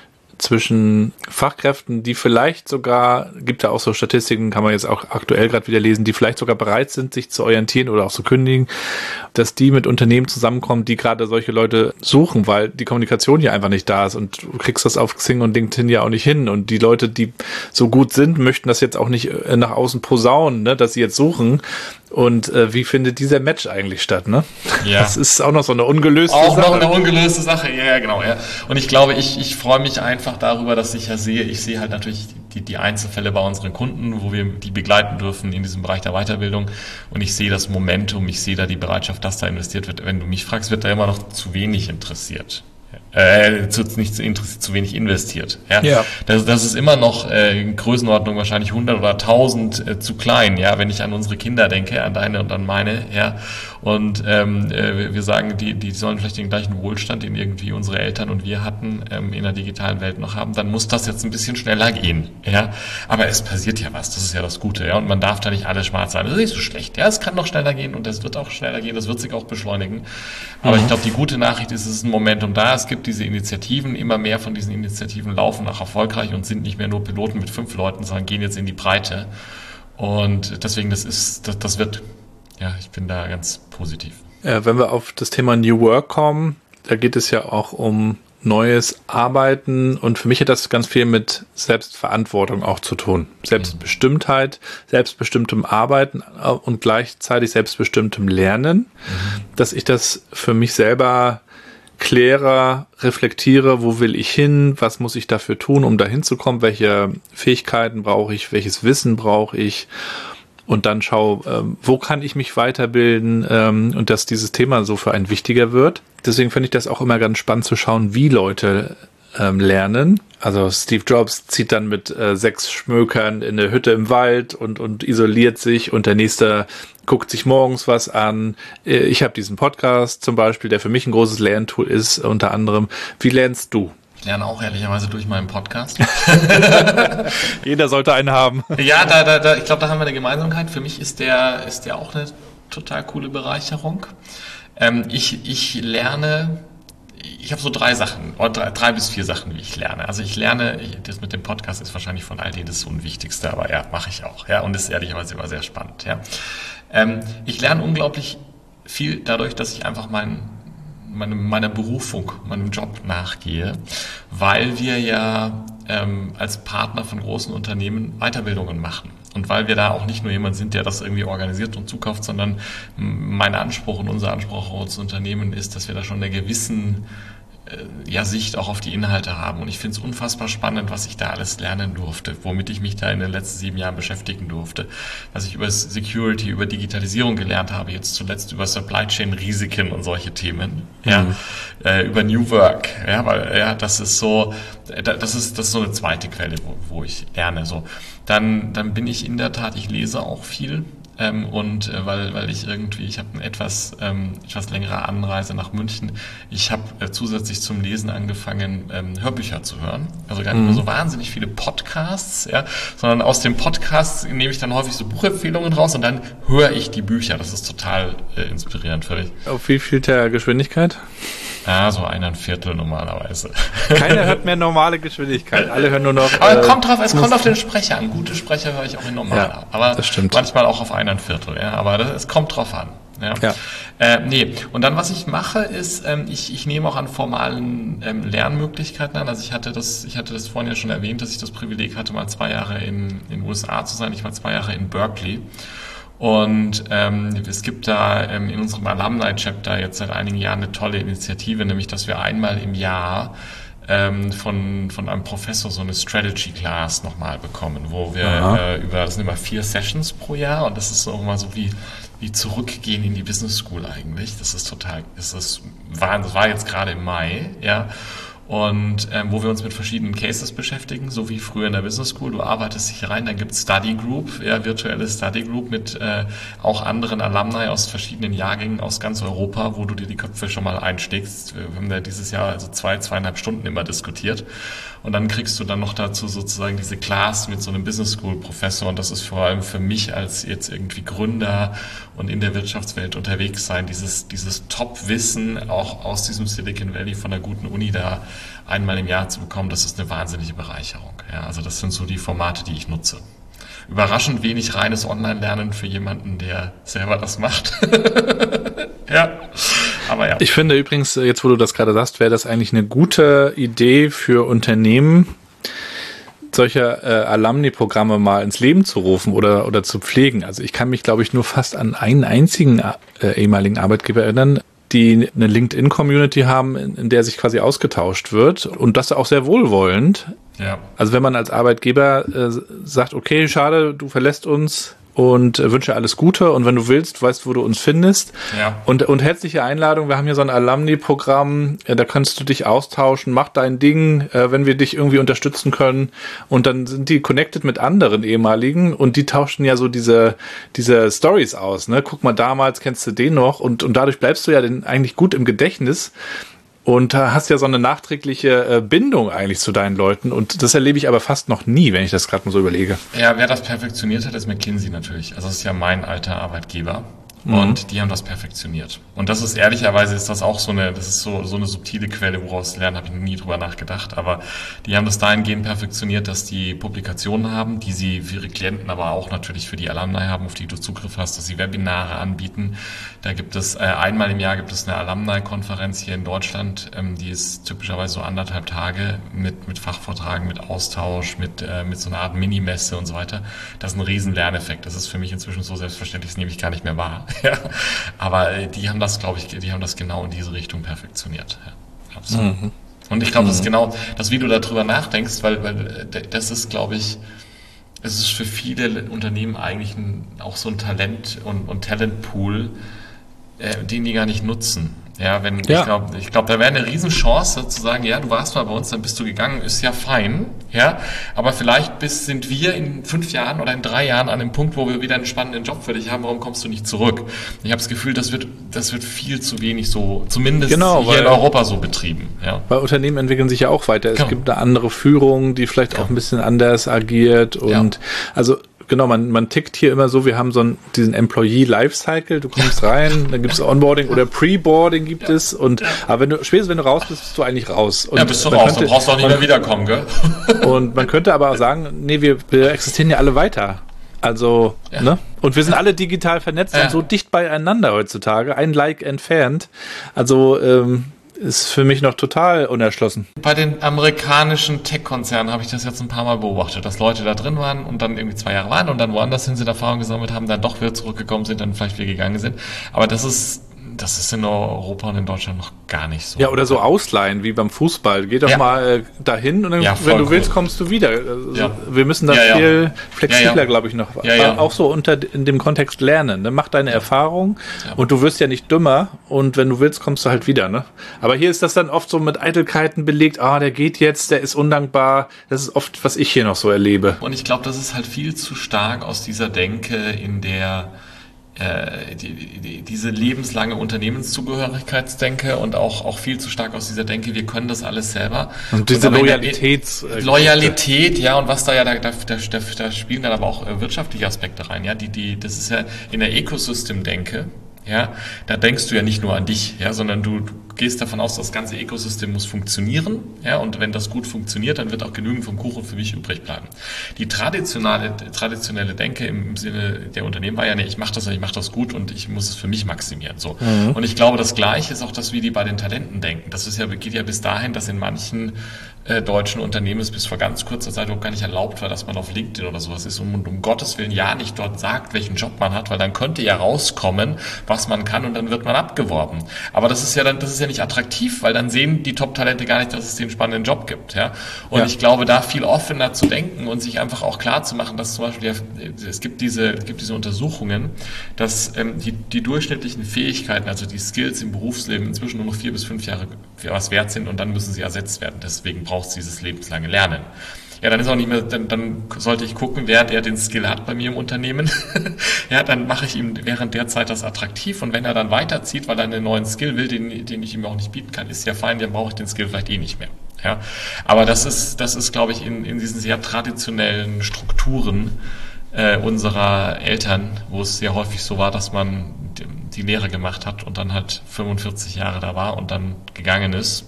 zwischen Fachkräften, die vielleicht sogar, gibt ja auch so Statistiken, kann man jetzt auch aktuell gerade wieder lesen, die vielleicht sogar bereit sind, sich zu orientieren oder auch zu kündigen, dass die mit Unternehmen zusammenkommen, die gerade solche Leute suchen, weil die Kommunikation hier einfach nicht da ist, und du kriegst das auf Xing und LinkedIn ja auch nicht hin, und die Leute, die so gut sind, möchten das jetzt auch nicht nach außen posaunen, ne, dass sie jetzt suchen. Und äh, wie findet dieser Match eigentlich statt, ne? Ja. Das ist auch noch so eine ungelöste auch Sache. Auch noch eine ungelöste Sache, ja, ja, genau, ja. Und ich glaube, ich, ich freue mich einfach darüber, dass ich ja sehe, ich sehe halt natürlich die, die Einzelfälle bei unseren Kunden, wo wir die begleiten dürfen in diesem Bereich der Weiterbildung, und ich sehe das Momentum, ich sehe da die Bereitschaft, dass da investiert wird. Wenn du mich fragst, wird da immer noch zu wenig interessiert. Äh, zu, nicht zu, zu wenig investiert. Ja, ja. Das, das ist immer noch äh, in Größenordnung wahrscheinlich hundert oder tausend äh, zu klein, ja, wenn ich an unsere Kinder denke, an deine und an meine, ja. Und ähm, äh, wir sagen, die, die sollen vielleicht den gleichen Wohlstand, den irgendwie unsere Eltern und wir hatten, ähm, in der digitalen Welt noch haben, dann muss das jetzt ein bisschen schneller gehen, ja. Aber es passiert ja was, das ist ja das Gute, ja. Und man darf da nicht alles schwarz sein. Das ist nicht so schlecht, ja. Es kann noch schneller gehen und es wird auch schneller gehen, das wird sich auch beschleunigen. Aber mhm. ich glaube, die gute Nachricht ist, es ist ein Momentum da, es gibt diese Initiativen, immer mehr von diesen Initiativen laufen auch erfolgreich und sind nicht mehr nur Piloten mit fünf Leuten, sondern gehen jetzt in die Breite. Und deswegen, das ist, das, das wird, ja, ich bin da ganz positiv. Ja, wenn wir auf das Thema New Work kommen, da geht es ja auch um neues Arbeiten und für mich hat das ganz viel mit Selbstverantwortung auch zu tun. Selbstbestimmtheit, selbstbestimmtem Arbeiten und gleichzeitig selbstbestimmtem Lernen, mhm. dass ich das für mich selber kläre, reflektiere, wo will ich hin, was muss ich dafür tun, um da hinzukommen, welche Fähigkeiten brauche ich, welches Wissen brauche ich und dann schaue, ähm, wo kann ich mich weiterbilden ähm, und dass dieses Thema so für einen wichtiger wird. Deswegen finde ich das auch immer ganz spannend zu schauen, wie Leute ähm, lernen. Also Steve Jobs zieht dann mit äh, sechs Schmökern in eine Hütte im Wald und, und isoliert sich und der nächste guckt sich morgens was an. Ich habe diesen Podcast zum Beispiel, der für mich ein großes Lerntool ist, unter anderem. Wie lernst du? Ich lerne auch ehrlicherweise durch meinen Podcast. Jeder sollte einen haben. Ja, da, da, da, ich glaube, da haben wir eine Gemeinsamkeit. Für mich ist der, ist der auch eine total coole Bereicherung. Ähm, ich, ich lerne... Ich habe so drei Sachen, oder drei, drei bis vier Sachen, wie ich lerne. Also ich lerne, das mit dem Podcast ist wahrscheinlich von all denen das Unwichtigste, aber ja, mache ich auch. Ja, und ist ehrlicherweise immer sehr spannend. Ja, ähm, ich lerne unglaublich viel dadurch, dass ich einfach mein, meine, meiner Berufung, meinem Job nachgehe, weil wir ja ähm, als Partner von großen Unternehmen Weiterbildungen machen. Und weil wir da auch nicht nur jemand sind, der das irgendwie organisiert und zukauft, sondern mein Anspruch und unser Anspruch als Unternehmen ist, dass wir da schon eine gewissen äh, ja, Sicht auch auf die Inhalte haben. Und ich finde es unfassbar spannend, was ich da alles lernen durfte, womit ich mich da in den letzten sieben Jahren beschäftigen durfte. Was ich über Security, über Digitalisierung gelernt habe, jetzt zuletzt über Supply Chain Risiken und solche Themen, mhm. ja, äh, über New Work, ja, weil, ja, das ist so, das ist, das ist so eine zweite Quelle, wo, wo ich lerne, so. Dann, dann bin ich in der Tat, ich lese auch viel. Ähm, und äh, weil weil ich irgendwie, ich habe eine etwas ähm, etwas längere Anreise nach München. Ich habe äh, zusätzlich zum Lesen angefangen, ähm, Hörbücher zu hören. Also gar nicht mhm. mehr so wahnsinnig viele Podcasts, ja, sondern aus den Podcasts nehme ich dann häufig so Buchempfehlungen raus und dann höre ich die Bücher. Das ist total äh, inspirierend für mich. Auf wie viel der Geschwindigkeit? Ja, so ein Viertel normalerweise. Keiner hört mehr normale Geschwindigkeit. Alle hören nur noch... Aber es äh, kommt drauf, es kommt auf den Sprecher an. Gute Sprecher höre ich auch in normal. Ja, aber das stimmt. Manchmal auch auf ein Viertel. Ja, aber das, es kommt drauf an. Ja. Ja. Äh, nee. Und dann, was ich mache, ist, ähm, ich, ich nehme auch an formalen ähm, Lernmöglichkeiten an. Also ich hatte das, ich hatte das vorhin ja schon erwähnt, dass ich das Privileg hatte, mal zwei Jahre in in den U S A zu sein. Ich war zwei Jahre in Berkeley. Und ähm, es gibt da ähm, in unserem Alumni-Chapter jetzt seit einigen Jahren eine tolle Initiative, nämlich dass wir einmal im Jahr ähm, von von einem Professor so eine Strategy Class nochmal bekommen, wo wir äh, über, das sind immer vier Sessions pro Jahr und das ist auch mal so wie wie zurückgehen in die Business School eigentlich. Das ist total, das ist war, das war jetzt gerade im Mai, ja. Und ähm, wo wir uns mit verschiedenen Cases beschäftigen, so wie früher in der Business School. Du arbeitest dich rein, dann gibt's Study Group, ja, virtuelle Study Group mit äh, auch anderen Alumni aus verschiedenen Jahrgängen aus ganz Europa, wo du dir die Köpfe schon mal einsteckst. Wir haben ja dieses Jahr also zwei, zweieinhalb Stunden immer diskutiert. Und dann kriegst du dann noch dazu sozusagen diese Class mit so einem Business School Professor. Und das ist vor allem für mich als jetzt irgendwie Gründer und in der Wirtschaftswelt unterwegs sein, dieses, dieses Top-Wissen auch aus diesem Silicon Valley von einer guten Uni da einmal im Jahr zu bekommen, das ist eine wahnsinnige Bereicherung. Ja, also das sind so die Formate, die ich nutze. Überraschend wenig reines Online-Lernen für jemanden, der selber das macht. Ja, aber ja. Ich finde übrigens, jetzt wo du das gerade sagst, wäre das eigentlich eine gute Idee für Unternehmen, solche äh, Alumni-Programme mal ins Leben zu rufen oder oder zu pflegen. Also ich kann mich, glaube ich, nur fast an einen einzigen äh, ehemaligen Arbeitgeber erinnern, die eine LinkedIn-Community haben, in, in der sich quasi ausgetauscht wird und das auch sehr wohlwollend. Ja. Also wenn man als Arbeitgeber äh, sagt, okay, schade, du verlässt uns, und wünsche alles Gute. Und wenn du willst, weißt, wo du uns findest. Ja. Und, und herzliche Einladung. Wir haben hier so ein Alumni-Programm. Da kannst du dich austauschen. Mach dein Ding, wenn wir dich irgendwie unterstützen können. Und dann sind die connected mit anderen ehemaligen und die tauschen ja so diese, diese Stories aus. Ne? Guck mal, damals kennst du den noch und, und dadurch bleibst du ja den eigentlich gut im Gedächtnis. Und hast ja so eine nachträgliche Bindung eigentlich zu deinen Leuten. Und das erlebe ich aber fast noch nie, wenn ich das gerade mal so überlege. Ja, wer das perfektioniert hat, ist McKinsey natürlich. Also das ist ja mein alter Arbeitgeber. Mhm. Und die haben das perfektioniert. Und das ist ehrlicherweise ist das auch so eine, das ist so, so eine subtile Quelle, woraus lernen, habe ich nie drüber nachgedacht. Aber die haben das dahingehend perfektioniert, dass die Publikationen haben, die sie für ihre Klienten, aber auch natürlich für die Alumni haben, auf die du Zugriff hast, dass sie Webinare anbieten. Da gibt es, äh, einmal im Jahr gibt es eine Alumni-Konferenz hier in Deutschland, ähm, die ist typischerweise so anderthalb Tage mit, mit Fachvortragen, mit Austausch, mit, äh, mit so einer Art Minimesse und so weiter. Das ist ein riesen Lerneffekt. Das ist für mich inzwischen so selbstverständlich, das nehme ich gar nicht mehr wahr. Ja, aber äh, die haben das, glaube ich, die haben das genau in diese Richtung perfektioniert. Ja, absolut. Mhm. Und ich glaube, mhm. das ist genau, das, wie du darüber nachdenkst, weil, weil das ist, glaube ich, es ist für viele Unternehmen eigentlich ein, auch so ein Talent und, und Talentpool, äh, den die gar nicht nutzen. Ja, wenn, ja. ich glaube, ich glaube, da wäre eine Riesenchance zu sagen, ja, du warst mal bei uns, dann bist du gegangen, ist ja fein, ja, aber vielleicht bist, sind wir in fünf Jahren oder in drei Jahren an dem Punkt, wo wir wieder einen spannenden Job für dich haben, warum kommst du nicht zurück? Ich habe das Gefühl, das wird, das wird viel zu wenig so, zumindest genau, hier weil, in Europa so betrieben, ja. Weil Unternehmen entwickeln sich ja auch weiter. Es genau. gibt eine andere Führung, die vielleicht genau. auch ein bisschen anders agiert und, ja. also, genau, man, man tickt hier immer so, wir haben so einen, diesen Employee Lifecycle, du kommst rein, dann gibt es Onboarding oder Pre-Boarding gibt ja. es und, aber wenn du, spätestens wenn du raus bist, bist du eigentlich raus. Und ja, bist du raus, könnte, dann brauchst du auch nicht man, mehr wiederkommen, gell? Und man könnte aber auch sagen, nee, wir, wir existieren ja alle weiter. Also, ja. ne? Und wir sind alle digital vernetzt ja. und so dicht beieinander heutzutage, ein Like entfernt. Also, ähm, ist für mich noch total unerschlossen. Bei den amerikanischen Tech-Konzernen habe ich das jetzt ein paar Mal beobachtet, dass Leute da drin waren und dann irgendwie zwei Jahre waren und dann woanders hin sind, Erfahrung gesammelt haben, dann doch wieder zurückgekommen sind, dann vielleicht wieder gegangen sind. Aber das ist, das ist in Europa und in Deutschland noch gar nicht so. Ja, oder so ausleihen, wie beim Fußball. Geh doch ja. mal äh, dahin und dann, ja, wenn du cool. willst, kommst du wieder. Also, ja. Wir müssen da ja, viel ja. flexibler, ja, ja. glaube ich, noch. Ja, ja. Auch so unter in dem Kontext lernen. Ne? Mach deine Erfahrung ja. und du wirst ja nicht dümmer und wenn du willst, kommst du halt wieder. Ne? Aber hier ist das dann oft so mit Eitelkeiten belegt. Ah, der geht jetzt, der ist undankbar. Das ist oft, was ich hier noch so erlebe. Und ich glaube, das ist halt viel zu stark aus dieser Denke, in der Äh, die, die, diese lebenslange Unternehmenszugehörigkeitsdenke und auch, auch viel zu stark aus dieser Denke, wir können das alles selber. Und diese und Loyalitäts... Der, Loyalität, ja, und was da ja, da, da, da, da spielen dann aber auch wirtschaftliche Aspekte rein, ja, die, die, das ist ja in der Ecosystem-Denke, ja, da denkst du ja nicht nur an dich, ja, sondern du, du gehst davon aus, das ganze Ökosystem muss funktionieren, ja, und wenn das gut funktioniert, dann wird auch genügend vom Kuchen für mich übrig bleiben. Die traditionelle, traditionelle Denke im, im Sinne der Unternehmen war ja, nee, ich mache das, ich mache das gut und ich muss es für mich maximieren, so. Mhm. Und ich glaube, das Gleiche ist auch das, wie die bei den Talenten denken. Das ist ja, geht ja bis dahin, dass in manchen äh, deutschen Unternehmen es bis vor ganz kurzer Zeit auch gar nicht erlaubt war, dass man auf LinkedIn oder sowas ist und um Gottes Willen ja nicht dort sagt, welchen Job man hat, weil dann könnte ja rauskommen, was man kann und dann wird man abgeworben. Aber das ist ja dann, das ist ja nicht attraktiv, weil dann sehen die Top-Talente gar nicht, dass es den spannenden Job gibt, ja. Und ja. ich glaube, da viel offener zu denken und sich einfach auch klar zu machen, dass zum Beispiel, ja, es gibt diese, es gibt diese Untersuchungen, dass ähm, die, die durchschnittlichen Fähigkeiten, also die Skills im Berufsleben inzwischen nur noch vier bis fünf Jahre was wert sind und dann müssen sie ersetzt werden. Deswegen braucht es dieses lebenslange Lernen. Ja, dann ist auch nicht mehr, dann, dann sollte ich gucken, wer der den Skill hat bei mir im Unternehmen. Ja, dann mache ich ihm während der Zeit das attraktiv und wenn er dann weiterzieht, weil er einen neuen Skill will, den, den ich ihm auch nicht bieten kann, ist ja fein, dann brauche ich den Skill vielleicht eh nicht mehr. Ja, aber das ist, das ist, glaube ich, in, in diesen sehr traditionellen Strukturen äh, unserer Eltern, wo es sehr häufig so war, dass man die, die Lehre gemacht hat und dann halt fünfundvierzig Jahre da war und dann gegangen ist.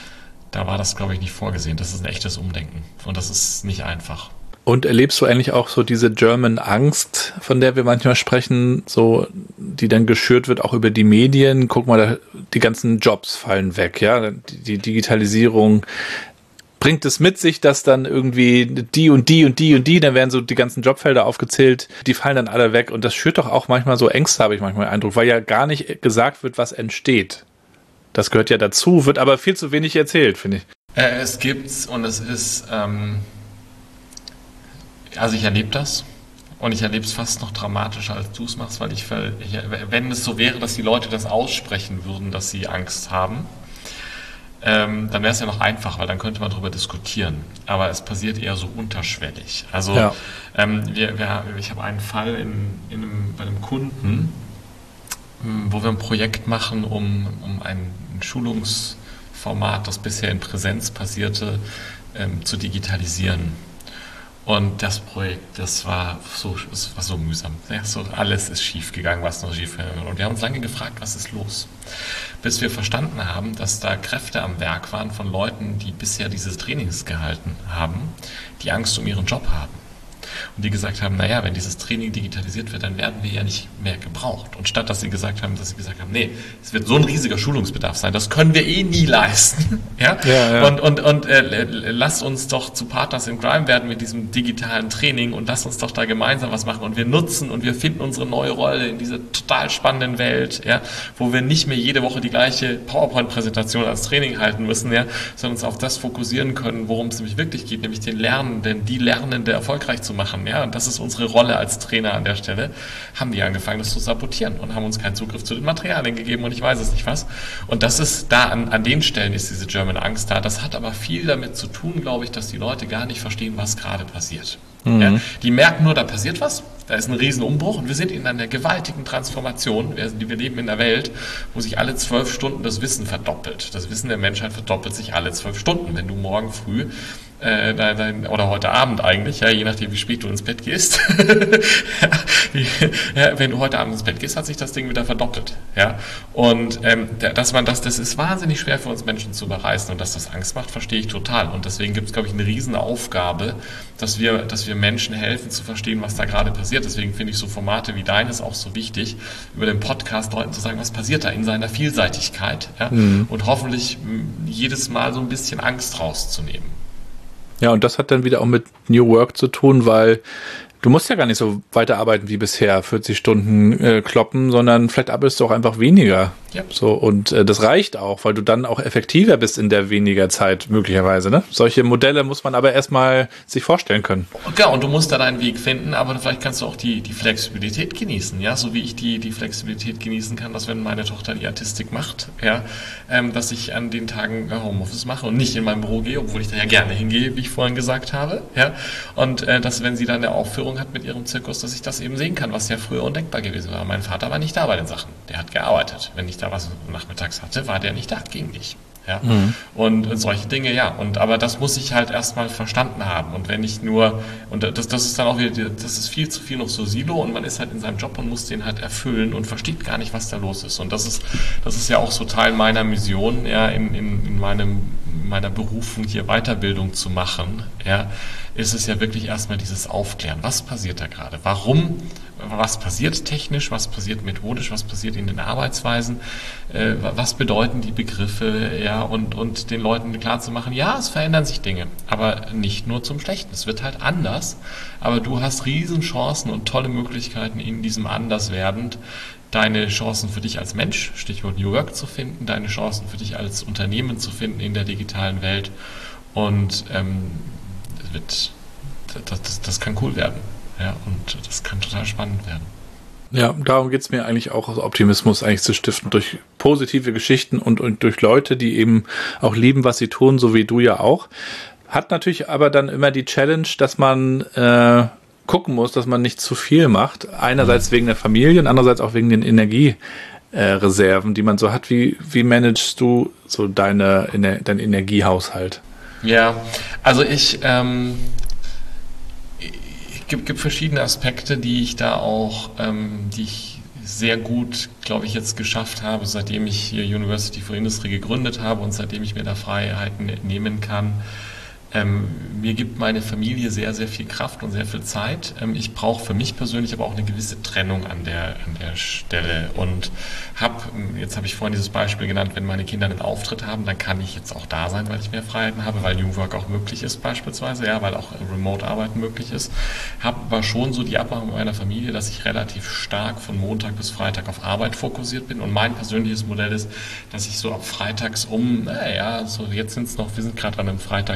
Da war das, glaube ich, nicht vorgesehen. Das ist ein echtes Umdenken. Und das ist nicht einfach. Und erlebst du eigentlich auch so diese German Angst, von der wir manchmal sprechen, so, die dann geschürt wird, auch über die Medien? Guck mal, da, die ganzen Jobs fallen weg, ja. Die, die Digitalisierung bringt es mit sich, dass dann irgendwie die und die und die und die, dann werden so die ganzen Jobfelder aufgezählt, die fallen dann alle weg. Und das schürt doch auch manchmal so Ängste, habe ich manchmal den Eindruck, weil ja gar nicht gesagt wird, was entsteht. Das gehört ja dazu, wird aber viel zu wenig erzählt, finde ich. Äh, es gibt's und es ist, ähm, also ich erlebe das Und ich erlebe es fast noch dramatischer, als du es machst, weil ich, wenn es so wäre, dass die Leute das aussprechen würden, dass sie Angst haben, ähm, dann wäre es ja noch einfach, weil dann könnte man darüber diskutieren. Aber es passiert eher so unterschwellig. Also ja. ähm, wir, wir, ich habe einen Fall in, in einem, bei einem Kunden, wo wir ein Projekt machen, um, um ein Schulungsformat, das bisher in Präsenz passierte, ähm, zu digitalisieren. Und das Projekt, das war so, das war so mühsam. Ja, so alles ist schief gegangen, was noch schief gegangen. Und wir haben uns lange gefragt, was ist los? Bis wir verstanden haben, dass da Kräfte am Werk waren von Leuten, die bisher diese Trainings gehalten haben, die Angst um ihren Job haben. Und die gesagt haben, naja, wenn dieses Training digitalisiert wird, dann werden wir ja nicht mehr gebraucht. Und statt, dass sie gesagt haben, dass sie gesagt haben, nee, es wird so ein riesiger Schulungsbedarf sein, das können wir eh nie leisten. ja? Ja, ja. Und, und, und äh, lasst uns doch zu Partners in Crime werden mit diesem digitalen Training und lasst uns doch da gemeinsam was machen. Und wir nutzen und wir finden unsere neue Rolle in dieser total spannenden Welt, ja, wo wir nicht mehr jede Woche die gleiche PowerPoint-Präsentation als Training halten müssen, ja, sondern uns auf das fokussieren können, worum es nämlich wirklich geht, nämlich den Lernenden, die Lernende erfolgreich zu machen. Ja, und das ist unsere Rolle als Trainer an der Stelle, haben die angefangen, das zu sabotieren und haben uns keinen Zugriff zu den Materialien gegeben und ich weiß es nicht was. Und das ist da, an, an den Stellen ist diese German Angst da. Das hat aber viel damit zu tun, glaube ich, dass die Leute gar nicht verstehen, was gerade passiert. Mhm. Ja, die merken nur, da passiert was, da ist ein Riesenumbruch und wir sind in einer gewaltigen Transformation. Wir, wir leben in einer Welt, wo sich alle zwölf Stunden das Wissen verdoppelt. Das Wissen der Menschheit verdoppelt sich alle zwölf Stunden. Wenn du morgen früh äh, dein, dein, oder heute Abend eigentlich, ja, je nachdem wie spät du ins Bett gehst, ja, wenn du heute Abend ins Bett gehst, hat sich das Ding wieder verdoppelt. Ja? Und ähm, dass man das, das ist wahnsinnig schwer für uns Menschen zu bereißen und dass das Angst macht, verstehe ich total. Und deswegen gibt es, glaube ich, eine riesen Aufgabe, dass wir, dass wir Menschen helfen zu verstehen, was da gerade passiert. Deswegen finde ich so Formate wie deines auch so wichtig, über den Podcast Leuten zu sagen, was passiert da in seiner Vielseitigkeit, ja? Mhm. Und hoffentlich jedes Mal so ein bisschen Angst rauszunehmen. Ja, und das hat dann wieder auch mit New Work zu tun, weil du musst ja gar nicht so weiterarbeiten wie bisher, vierzig Stunden äh, kloppen, sondern vielleicht arbeitest du auch einfach weniger. Ja. So, und äh, das reicht auch, weil du dann auch effektiver bist in der weniger Zeit möglicherweise. Ne? Solche Modelle muss man aber erstmal sich vorstellen können. Ja, und du musst da deinen Weg finden, aber vielleicht kannst du auch die, die Flexibilität genießen, ja, so wie ich die, die Flexibilität genießen kann, dass wenn meine Tochter die Artistik macht, ja, ähm, dass ich an den Tagen Homeoffice mache und nicht in mein Büro gehe, obwohl ich da ja gerne hingehe, wie ich vorhin gesagt habe, ja, und äh, dass, wenn sie dann eine Aufführung hat mit ihrem Zirkus, dass ich das eben sehen kann, was ja früher undenkbar gewesen war. Mein Vater war nicht da bei den Sachen, der hat gearbeitet. Wenn ich da was nachmittags hatte, war der nicht da, ging nicht. Ja? Mhm. Und solche Dinge, ja. Und aber das muss ich halt erstmal verstanden haben. Und wenn ich nur, und das, das ist dann auch wieder, das ist viel zu viel noch so Silo und man ist halt in seinem Job und muss den halt erfüllen und versteht gar nicht, was da los ist. Und das ist, das ist ja auch so Teil meiner Mission, ja, in, in, in meinem, meiner Berufung hier Weiterbildung zu machen, ja, ist es ja wirklich erstmal dieses Aufklären. Was passiert da gerade? Warum? Was passiert technisch? Was passiert methodisch? Was passiert in den Arbeitsweisen? Äh, was bedeuten die Begriffe? Ja, und, und den Leuten klar zu machen, ja, es verändern sich Dinge, aber nicht nur zum Schlechten. Es wird halt anders, aber du hast Riesenchancen und tolle Möglichkeiten in diesem Anderswerden, deine Chancen für dich als Mensch, Stichwort New Work, zu finden, deine Chancen für dich als Unternehmen zu finden in der digitalen Welt. Und ähm, das, wird, das, das, das kann cool werden. Ja, und das kann total spannend werden. Ja, darum geht's mir eigentlich auch, Optimismus eigentlich zu stiften, durch positive Geschichten und, und durch Leute, die eben auch lieben, was sie tun, so wie du ja auch. Hat natürlich aber dann immer die Challenge, dass man äh, gucken muss, dass man nicht zu viel macht. Einerseits wegen der Familie und andererseits auch wegen den Energiereserven, äh, die man so hat. Wie, wie managst du so deine, deinen Energiehaushalt? Ja, also ich... Ähm Es gibt, gibt verschiedene Aspekte, die ich da auch, ähm, die ich sehr gut, glaube ich, jetzt geschafft habe, seitdem ich hier University for Industry gegründet habe und seitdem ich mir da Freiheiten nehmen kann. Ähm, mir gibt meine Familie sehr, sehr viel Kraft und sehr viel Zeit. Ähm, ich brauche für mich persönlich aber auch eine gewisse Trennung an der, an der Stelle und habe, jetzt habe ich vorhin dieses Beispiel genannt, wenn meine Kinder einen Auftritt haben, dann kann ich jetzt auch da sein, weil ich mehr Freiheiten habe, weil New Work auch möglich ist beispielsweise, ja, weil auch Remote-Arbeiten möglich ist. Habe aber schon so die Abmachung mit meiner Familie, dass ich relativ stark von Montag bis Freitag auf Arbeit fokussiert bin und mein persönliches Modell ist, dass ich so ab Freitags um, naja, so jetzt sind es noch, wir sind gerade an einem Freitag, sind es noch so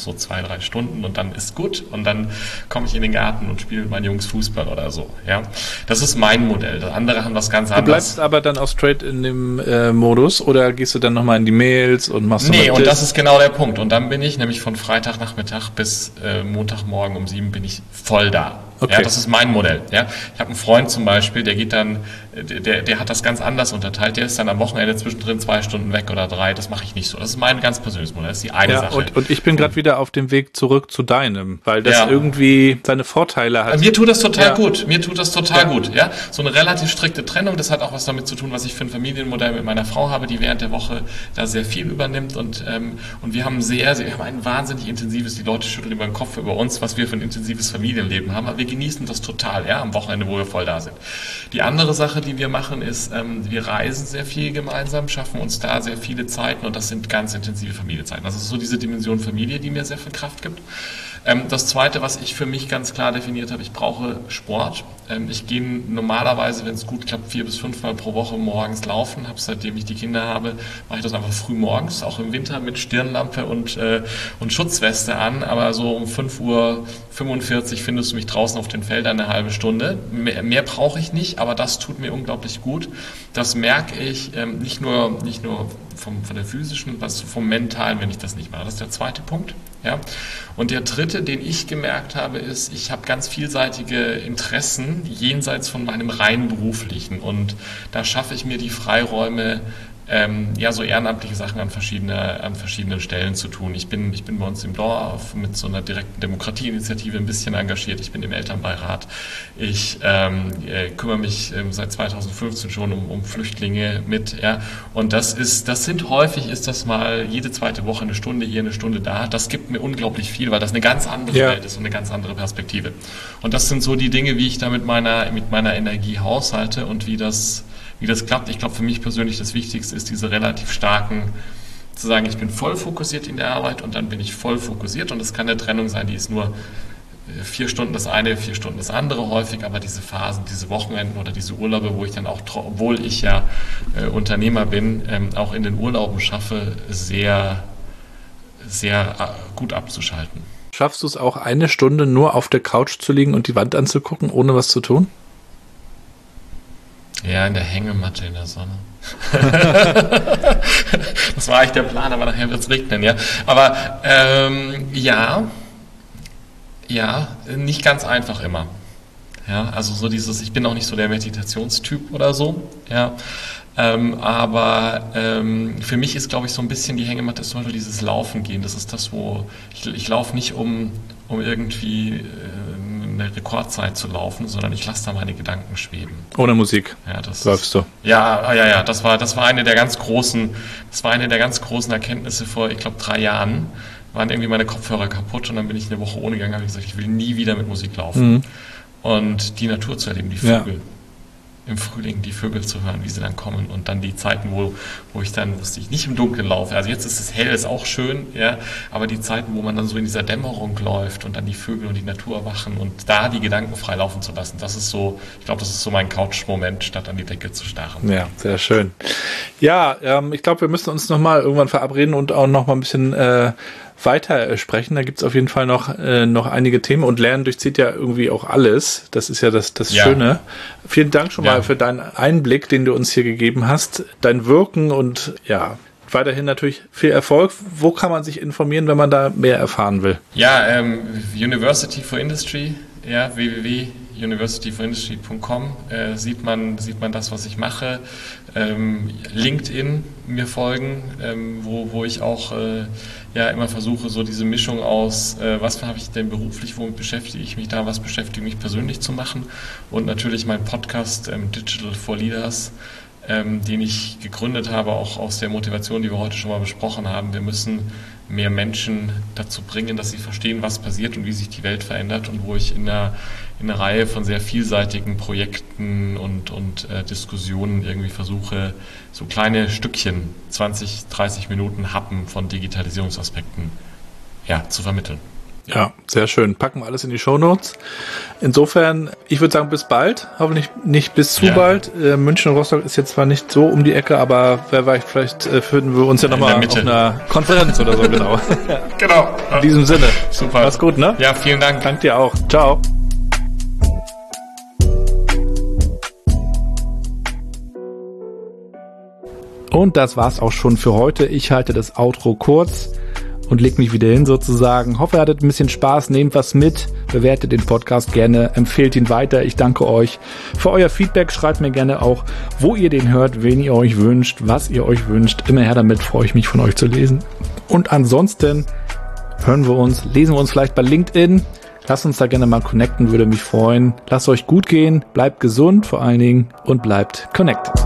so zwei, drei Stunden und dann ist gut und dann komme ich in den Garten und spiele mit meinen Jungs Fußball oder so. Ja, das ist mein Modell. Das andere haben was ganz anderes. Du bleibst aber dann auch straight in dem äh, Modus oder gehst du dann nochmal in die Mails und machst du Nee, und das ist genau der Punkt. Und dann bin ich nämlich von Freitagnachmittag bis äh, Montagmorgen um sieben bin ich voll da. Okay. Ja, das ist mein Modell. Ja, ich habe einen Freund zum Beispiel, der geht dann, der, der hat das ganz anders unterteilt. Der ist dann am Wochenende zwischendrin zwei Stunden weg oder drei. Das mache ich nicht so. Das ist mein ganz persönliches Modell. Das ist die eine ja, Sache. Und, und ich bin gerade wieder auf dem Weg zurück zu deinem, weil das ja. irgendwie seine Vorteile hat. Mir tut das total ja. gut. Mir tut das total ja. gut. Ja, so eine relativ strikte Trennung. Das hat auch was damit zu tun, was ich für ein Familienmodell mit meiner Frau habe, die während der Woche da sehr viel übernimmt und ähm, und wir haben sehr, sehr, wir haben ein wahnsinnig intensives. Die Leute schütteln über den Kopf über uns, was wir für ein intensives Familienleben haben. Aber wir genießen das total. Ja, am Wochenende, wo wir voll da sind. Die andere Sache, die wir machen, ist, ähm, wir reisen sehr viel gemeinsam, schaffen uns da sehr viele Zeiten und das sind ganz intensive Familienzeiten. Das ist so diese Dimension Familie, die mir sehr viel Kraft gibt. Ähm, das Zweite, was ich für mich ganz klar definiert habe, ich brauche Sport. Ähm, ich gehe normalerweise, wenn es gut klappt, vier bis fünfmal pro Woche morgens laufen. Hab, seitdem ich die Kinder habe, mache ich das einfach früh morgens, auch im Winter mit Stirnlampe und, äh, und Schutzweste an. Aber so um fünf Uhr fünfundvierzig findest du mich draußen auf den Feldern eine halbe Stunde. Mehr, mehr brauche ich nicht, aber das tut mir unglaublich gut. Das merke ich ähm, nicht nur, nicht nur vom, von der physischen, was vom mentalen, wenn ich das nicht mache. Das ist der zweite Punkt. Ja. Und der dritte, den ich gemerkt habe, ist, ich habe ganz vielseitige Interessen jenseits von meinem rein beruflichen und da schaffe ich mir die Freiräume, ähm, ja, so ehrenamtliche Sachen an verschiedene, an verschiedenen Stellen zu tun. Ich bin, ich bin bei uns im Dorf mit so einer direkten Demokratieinitiative ein bisschen engagiert. Ich bin im Elternbeirat. Ich ähm, äh, kümmere mich ähm, seit zweitausendfünfzehn schon um, um Flüchtlinge mit. Ja. Und das ist, das sind häufig, ist das mal jede zweite Woche eine Stunde hier, eine Stunde da. Das gibt mir unglaublich viel, weil das eine ganz andere ja. Welt ist und eine ganz andere Perspektive. Und das sind so die Dinge, wie ich da mit meiner, mit meiner Energie haushalte und wie das wie das klappt. Ich glaube, für mich persönlich das Wichtigste ist diese relativ starken, zu sagen, ich bin voll fokussiert in der Arbeit und dann bin ich voll fokussiert und das kann eine Trennung sein, die ist nur vier Stunden das eine, vier Stunden das andere häufig, aber diese Phasen, diese Wochenenden oder diese Urlaube, wo ich dann auch, obwohl ich ja äh, Unternehmer bin, ähm, auch in den Urlauben schaffe, sehr, sehr äh, gut abzuschalten. Schaffst du es auch eine Stunde nur auf der Couch zu liegen und die Wand anzugucken, ohne was zu tun? Ja, in der Hängematte in der Sonne. Das war eigentlich der Plan, aber nachher wird es regnen, ja. Aber ähm, ja, ja, nicht ganz einfach immer. Ja, also so dieses, ich bin auch nicht so der Meditationstyp oder so, ja. Ähm, aber ähm, für mich ist, glaube ich, so ein bisschen die Hängematte, es sollte dieses Laufen gehen. Das ist das, wo ich, ich laufe nicht um, um irgendwie äh, eine Rekordzeit zu laufen, sondern ich lasse da meine Gedanken schweben. Ohne Musik ja, das läufst du. Ja, ja, ja, das war, das war eine der ganz großen, das war eine der ganz großen Erkenntnisse vor, ich glaube, drei Jahren. Waren irgendwie meine Kopfhörer kaputt und dann bin ich eine Woche ohne gegangen, habe ich gesagt, ich will nie wieder mit Musik laufen. Mhm. Und die Natur zu erleben, die Vögel. Ja. Im Frühling die Vögel zu hören, wie sie dann kommen und dann die Zeiten, wo, wo ich dann, wusste ich, nicht im Dunkeln laufe. Also jetzt ist es hell, ist auch schön, ja, aber die Zeiten, wo man dann so in dieser Dämmerung läuft und dann die Vögel und die Natur erwachen und da die Gedanken frei laufen zu lassen, das ist so, ich glaube, das ist so mein Couch-Moment, statt an die Decke zu starren. Ja, sehr schön. Ja, ähm, ich glaube, wir müssen uns nochmal irgendwann verabreden und auch nochmal ein bisschen äh, weiter sprechen. Da gibt's auf jeden Fall noch, äh, noch einige Themen und Lernen durchzieht ja irgendwie auch alles. Das ist ja das, das ja. Schöne. Vielen Dank schon ja. mal für deinen Einblick, den du uns hier gegeben hast, dein Wirken und ja, weiterhin natürlich viel Erfolg. Wo kann man sich informieren, wenn man da mehr erfahren will? Ja, ähm, University for Industry, ja, w w w punkt university for industry punkt com äh, sieht man sieht man das, was ich mache. Ähm, LinkedIn mir folgen, ähm, wo wo ich auch äh, ja immer versuche, so diese Mischung aus, äh, was habe ich denn beruflich, womit beschäftige ich mich da, was beschäftige mich persönlich zu machen und natürlich mein Podcast ähm, Digital for Leaders, ähm, den ich gegründet habe, auch aus der Motivation, die wir heute schon mal besprochen haben. Wir müssen mehr Menschen dazu bringen, dass sie verstehen, was passiert und wie sich die Welt verändert und wo ich in einer, in einer Reihe von sehr vielseitigen Projekten und, und äh, Diskussionen irgendwie versuche, so kleine Stückchen, zwanzig, dreißig Minuten Happen von Digitalisierungsaspekten ja, zu vermitteln. Ja, sehr schön. Packen wir alles in die Shownotes. Insofern, ich würde sagen, bis bald. Hoffentlich nicht bis zu ja. bald. Äh, München und Rostock ist jetzt zwar nicht so um die Ecke, aber wer weiß, vielleicht äh, finden wir uns ja nochmal auf einer Konferenz oder so, genau. Genau. In diesem Sinne. Super. Mach's gut, ne? Ja, vielen Dank. Dank dir auch. Ciao. Und das war's auch schon für heute. Ich halte das Outro kurz und leg mich wieder hin sozusagen. Hoffe, ihr hattet ein bisschen Spaß, nehmt was mit, bewertet den Podcast gerne, empfehlt ihn weiter. Ich danke euch für euer Feedback. Schreibt mir gerne auch, wo ihr den hört, wen ihr euch wünscht, was ihr euch wünscht. Immer her damit, freue ich mich von euch zu lesen. Und ansonsten hören wir uns, lesen wir uns vielleicht bei LinkedIn. Lasst uns da gerne mal connecten, würde mich freuen. Lasst euch gut gehen, bleibt gesund vor allen Dingen und bleibt connected.